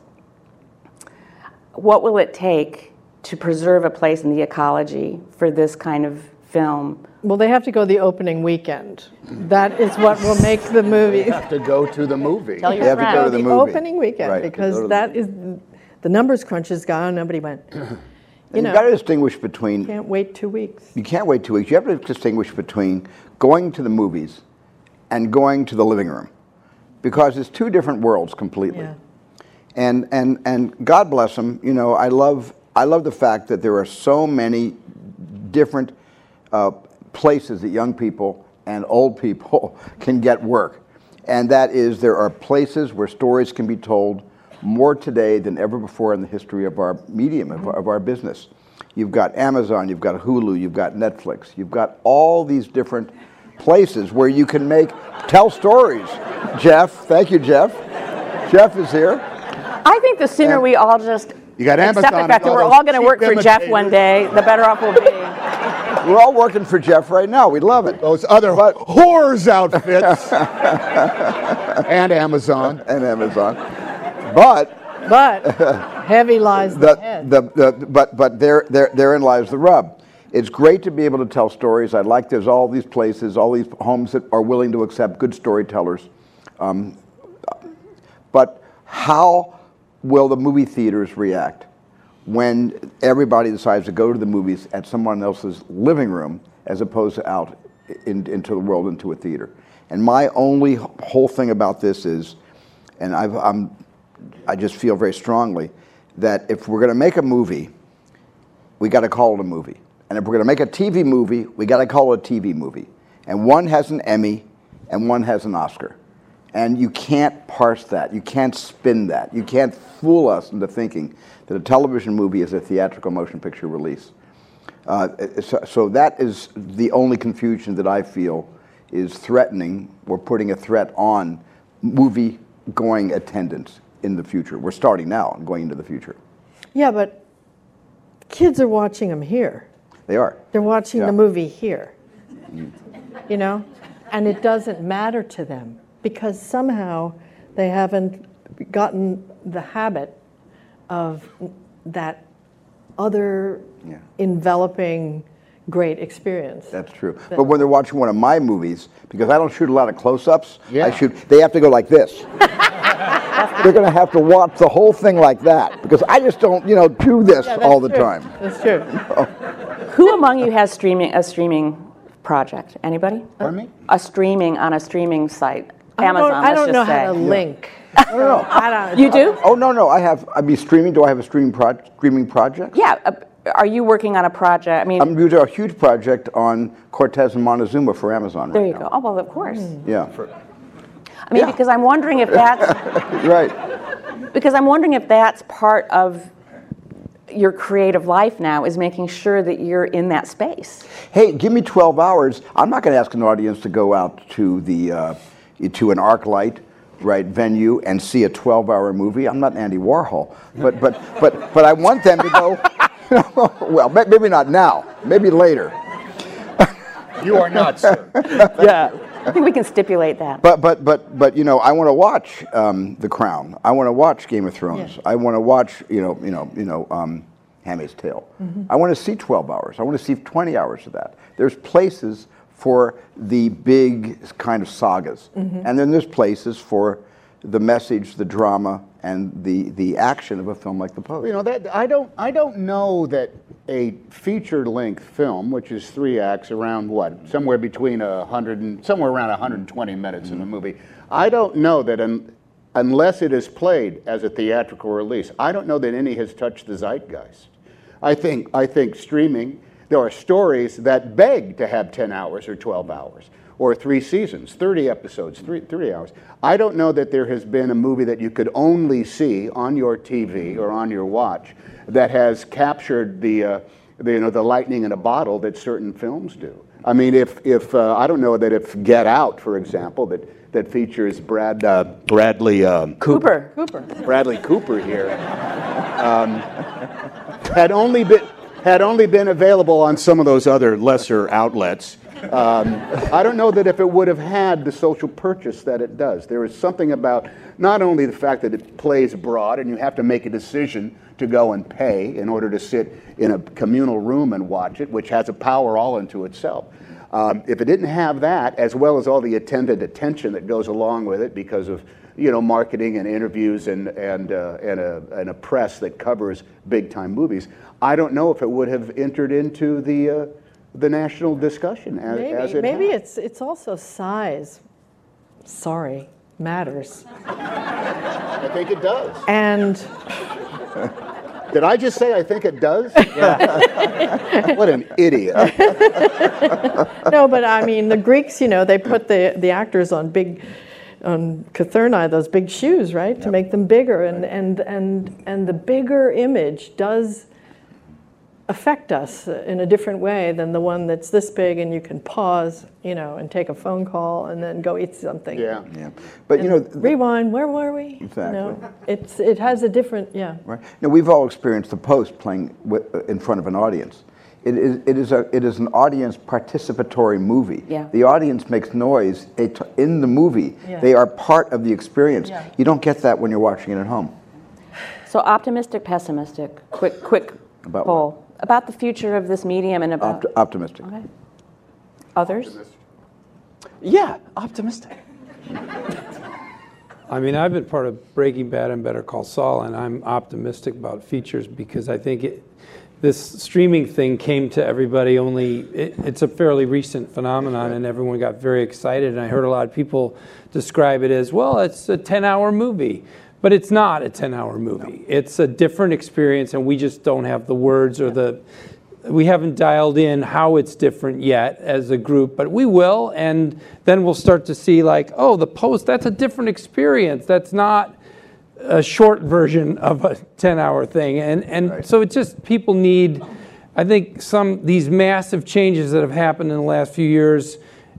What will it take to preserve a place in the ecology for this kind of film? Well, they have to go the opening weekend. That is what will make the movie. They have to go to the movie. Tell your They have to friends. go to the the movie. opening weekend, Right, because go to the- that is the numbers crunch is gone. Nobody went. You You've know, got to distinguish between. can't wait two weeks. You can't wait two weeks. You have to distinguish between going to the movies and going to the living room, because it's two different worlds completely. Yeah. And and and God bless them. You know, I love I love the fact that there are so many different uh, places that young people and old people can get work, and that is there are places where stories can be told more today than ever before in the history of our medium, of, our- of our business. You've got Amazon, you've got Hulu, you've got Netflix, you've got all these different places where you can make, tell stories. Jeff, thank you, Jeff. Jeff is here. I think the sooner And- we all just You got accept Amazon the fact and that we're all all those going to work cheap for Jeff one day, the better off we'll be. We're all working for Jeff right now. We love it. Those other But- whores outfits. And Amazon. And Amazon. But But heavy lies the, the, head. the, the, but but there, there, therein lies the rub. It's great to be able to tell stories. I like there's all these places, all these homes that are willing to accept good storytellers. Um, but how will the movie theaters react when everybody decides to go to the movies at someone else's living room as opposed to out in, into the world, into a theater? And my only whole thing about this is, and I've, I'm, I just feel very strongly that if we're going to make a movie, we got to call it a movie. And if we're going to make a T V movie, we got to call it a T V movie. And one has an Emmy, and one has an Oscar. And you can't parse that. You can't spin that. You can't fool us into thinking that a television movie is a theatrical motion picture release. Uh, so, so that is the only confusion that I feel is threatening. We're putting a threat on movie-going attendance in the future. We're starting now and going into the future. Yeah, but kids are watching them here. They are. They're watching Yeah. the movie here. You know? And it doesn't matter to them because somehow they haven't gotten the habit of that other Yeah. enveloping great experience. That's true. But when they're watching one of my movies, because I don't shoot a lot of close-ups, Yeah. I shoot, they have to go like this. They're going to have to watch the whole thing like that because I just don't, you know, do this Yeah, that's all the true. time. That's true. Who among you has streaming a streaming project? Anybody? Pardon me? A streaming on a streaming site. I don't- Amazon. I let's don't just know say. how to link. No, no, no. I don't. You do? Oh, no, no. I have, I mean, streaming, do I have a streaming, pro- streaming project? Yeah. Uh, are you working on a project? I mean, I'm doing a huge project on Cortez and Montezuma for Amazon there right you now. go. Oh well, of course. Yeah. I mean, because I'm wondering if that's Right. because I'm wondering if that's part of your creative life now is making sure that you're in that space. Hey, give me twelve hours. I'm not going to ask an audience to go out to the uh, to an ArcLight, right, venue and see a twelve-hour movie. I'm not Andy Warhol, but but but but I want them to go. Well, ma- maybe not now. Maybe later. You are not, sir. Yeah. I think we can stipulate that. But but but but you know, I want to watch um, The Crown. I want to watch Game of Thrones. Yeah. I want to watch you know you know you know um, Handmaid's Tale. Mm-hmm. I want to see twelve hours. I want to see twenty hours of that. There's places for the big kind of sagas, Mm-hmm. and then there's places for the message, the drama, and the the action of a film like The Post. You know that I don't I don't know that a feature-length film, which is three acts, around what somewhere between a hundred and somewhere around one hundred twenty minutes in a movie. I don't know that un, unless it is played as a theatrical release, I don't know that any has touched the zeitgeist. I think I think streaming. There are stories that beg to have ten hours or twelve hours. Or three seasons, thirty episodes, three, thirty hours. I don't know that there has been a movie that you could only see on your T V or on your watch that has captured the, uh, the you know, the lightning in a bottle that certain films do. I mean, if, if uh, I don't know that if Get Out, for example, that, that features Brad, uh, Bradley um, Cooper. Cooper. Bradley Cooper here, um, had only been had only been available on some of those other lesser outlets, um, I don't know that if it would have had the social purchase that it does. There is something about not only the fact that it plays broad and you have to make a decision to go and pay in order to sit in a communal room and watch it, which has a power all unto itself. Um, if it didn't have that, as well as all the attendant attention that goes along with it because of, you know, marketing and interviews and and uh, and a and a press that covers big time movies, I don't know if it would have entered into the uh, the national discussion as, maybe as it maybe has. it's it's also size. Sorry, matters. I think it does. And. Did I just say I think it does? Yeah. What an idiot. No, but I mean, the Greeks, you know, they put the, the actors on big, on Cathurni, those big shoes, right, yep. to make them bigger. And, and, and, and the bigger image does affect us in a different way than the one that's this big and you can pause, you know, and take a phone call and then go eat something. Yeah, yeah. But, and you know... rewind, where were we? Exactly. You know, it's, it has a different, yeah. Right. Now, we've all experienced the Post playing with, uh, in front of an audience. It is, it, is a, it is an audience participatory movie. Yeah. The audience makes noise in the movie. Yeah. They are part of the experience. Yeah. You don't get that when you're watching it at home. So optimistic, pessimistic, quick, quick About poll. what? About the future of this medium and about... Opt- optimistic. Okay. Others? Yeah, optimistic. I mean, I've been part of Breaking Bad and Better Call Saul, and I'm optimistic about features because I think it, this streaming thing came to everybody only, it, it's a fairly recent phenomenon, and everyone got very excited, and I heard a lot of people describe it as, well, it's a ten-hour movie. But it's not a ten-hour movie. No. It's a different experience, and we just don't have the words or the... We haven't dialed in how it's different yet as a group, but we will, and then we'll start to see like, oh, the Post, that's a different experience. That's not a short version of a ten-hour thing. And, and right. so it's just, people need, I think, some these massive changes that have happened in the last few years,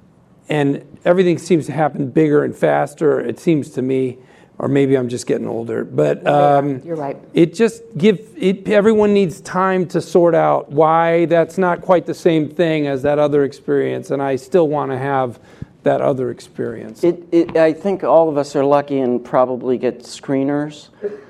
and everything seems to happen bigger and faster, it seems to me. Or maybe I'm just getting older, but um, you're right. It just give it. Everyone needs time to sort out why that's not quite the same thing as that other experience, and I still want to have that other experience. It, it, I think all of us are lucky and probably get screeners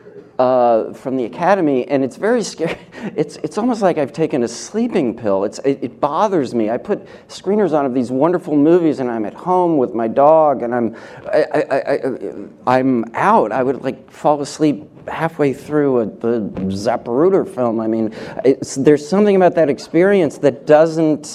uh, from the Academy, and it's very scary. It's it's almost like I've taken a sleeping pill. It's it, it bothers me. I put screeners on of these wonderful movies, and I'm at home with my dog, and I'm I, I, I, I'm out. I would like fall asleep halfway through a, the Zapruder film. I mean, it's, there's something about that experience that doesn't.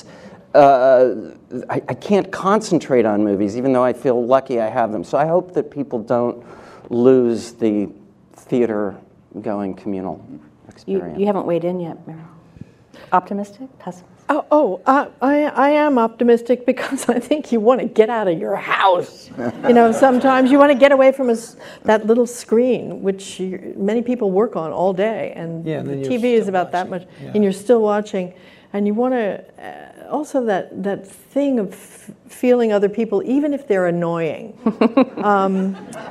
Uh, I, I can't concentrate on movies, even though I feel lucky I have them. So I hope that people don't lose the theater-going communal experience. You, you haven't weighed in yet, Meryl. Optimistic? Pessimistic? Oh, oh uh, I, I am optimistic because I think you want to get out of your house. You know, sometimes you want to get away from a, that little screen, which you, many people work on all day, and, yeah, and the T V is about watching. that much, yeah. and you're still watching, and you want to, uh, also that, that thing of f- feeling other people, even if they're annoying. um,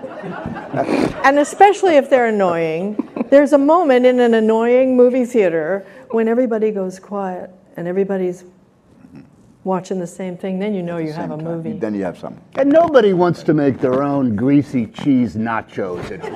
and especially if they're annoying, there's a moment in an annoying movie theater when everybody goes quiet and everybody's watching the same thing, then you know you have a movie. Then you have some. And nobody wants to make their own greasy cheese nachos at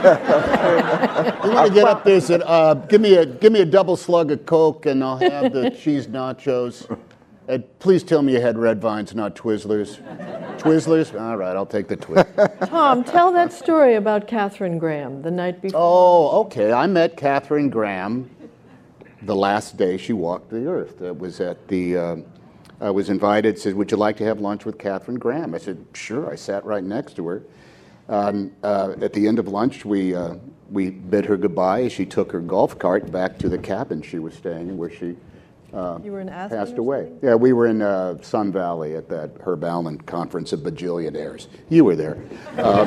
home. You want to get up there and say, uh, give me a give me a double slug of Coke and I'll have the cheese nachos. And please tell me you had Red Vines, not Twizzlers. Twizzlers? All right, I'll take the Twizzlers. Tom, tell that story about Katharine Graham the night before. Oh, okay. I met Katharine Graham the last day she walked the earth. It was at the... Uh, I was invited, said, would you like to have lunch with Katharine Graham? I said, sure. I sat right next to her. Um, uh, at the end of lunch, we uh, we bid her goodbye as she took her golf cart back to the cabin she was staying in, where she uh, you were in Aspen passed or away. something? Yeah, we were in uh, Sun Valley at that Herb Allen conference of bajillionaires. You were there. Um,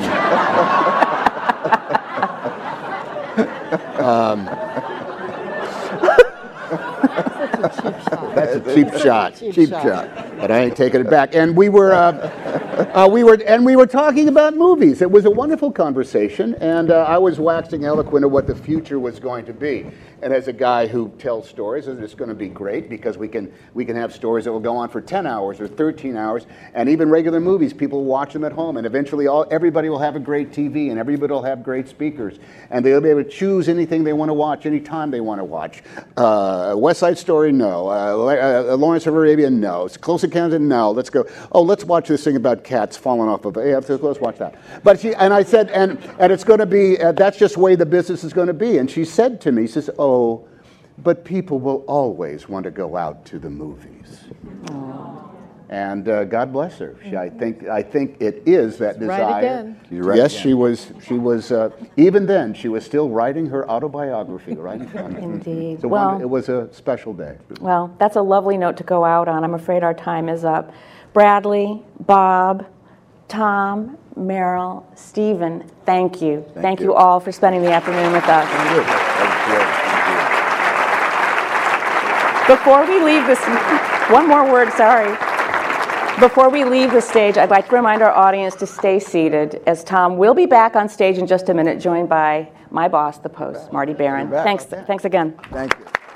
um, Such a cheap shot. That's a cheap shot. Cheap, cheap shot. shot. But I ain't taking it back. And we were, uh, uh, we were, and we were talking about movies. It was a wonderful conversation, and uh, I was waxing eloquent of what the future was going to be. And as a guy who tells stories, it's going to be great because we can we can have stories that will go on for ten hours or thirteen hours, and even regular movies, people watch them at home, and eventually all everybody will have a great T V, and everybody will have great speakers, and they'll be able to choose anything they want to watch anytime they want to watch. Uh, West Side Story, no. Uh, uh, Lawrence of Arabia, no. Close Encounters, no. Let's go. Oh, let's watch this thing about cats falling off of. Yeah, let's watch that. But she and I said, and and it's going to be. Uh, that's just the way the business is going to be. And she said to me, she says, "Oh, but people will always want to go out to the movies." Aww. And uh, God bless her. She, I think I think it is that desire. Right again. She's right yes, again. she was. She was. Uh, even then, she was still writing her autobiography. Right. Indeed. So well, it was a special day. Well, that's a lovely note to go out on. I'm afraid our time is up. Bradley, Bob, Tom, Meryl, Stephen, thank you. Thank, thank you. you all for spending the afternoon with us. Thank you. Thank you. Before we leave this, one more word, sorry. Before we leave the stage, I'd like to remind our audience to stay seated, as Tom will be back on stage in just a minute, joined by my boss, the Post, Marty Barron. Thanks, thanks again. Thank you.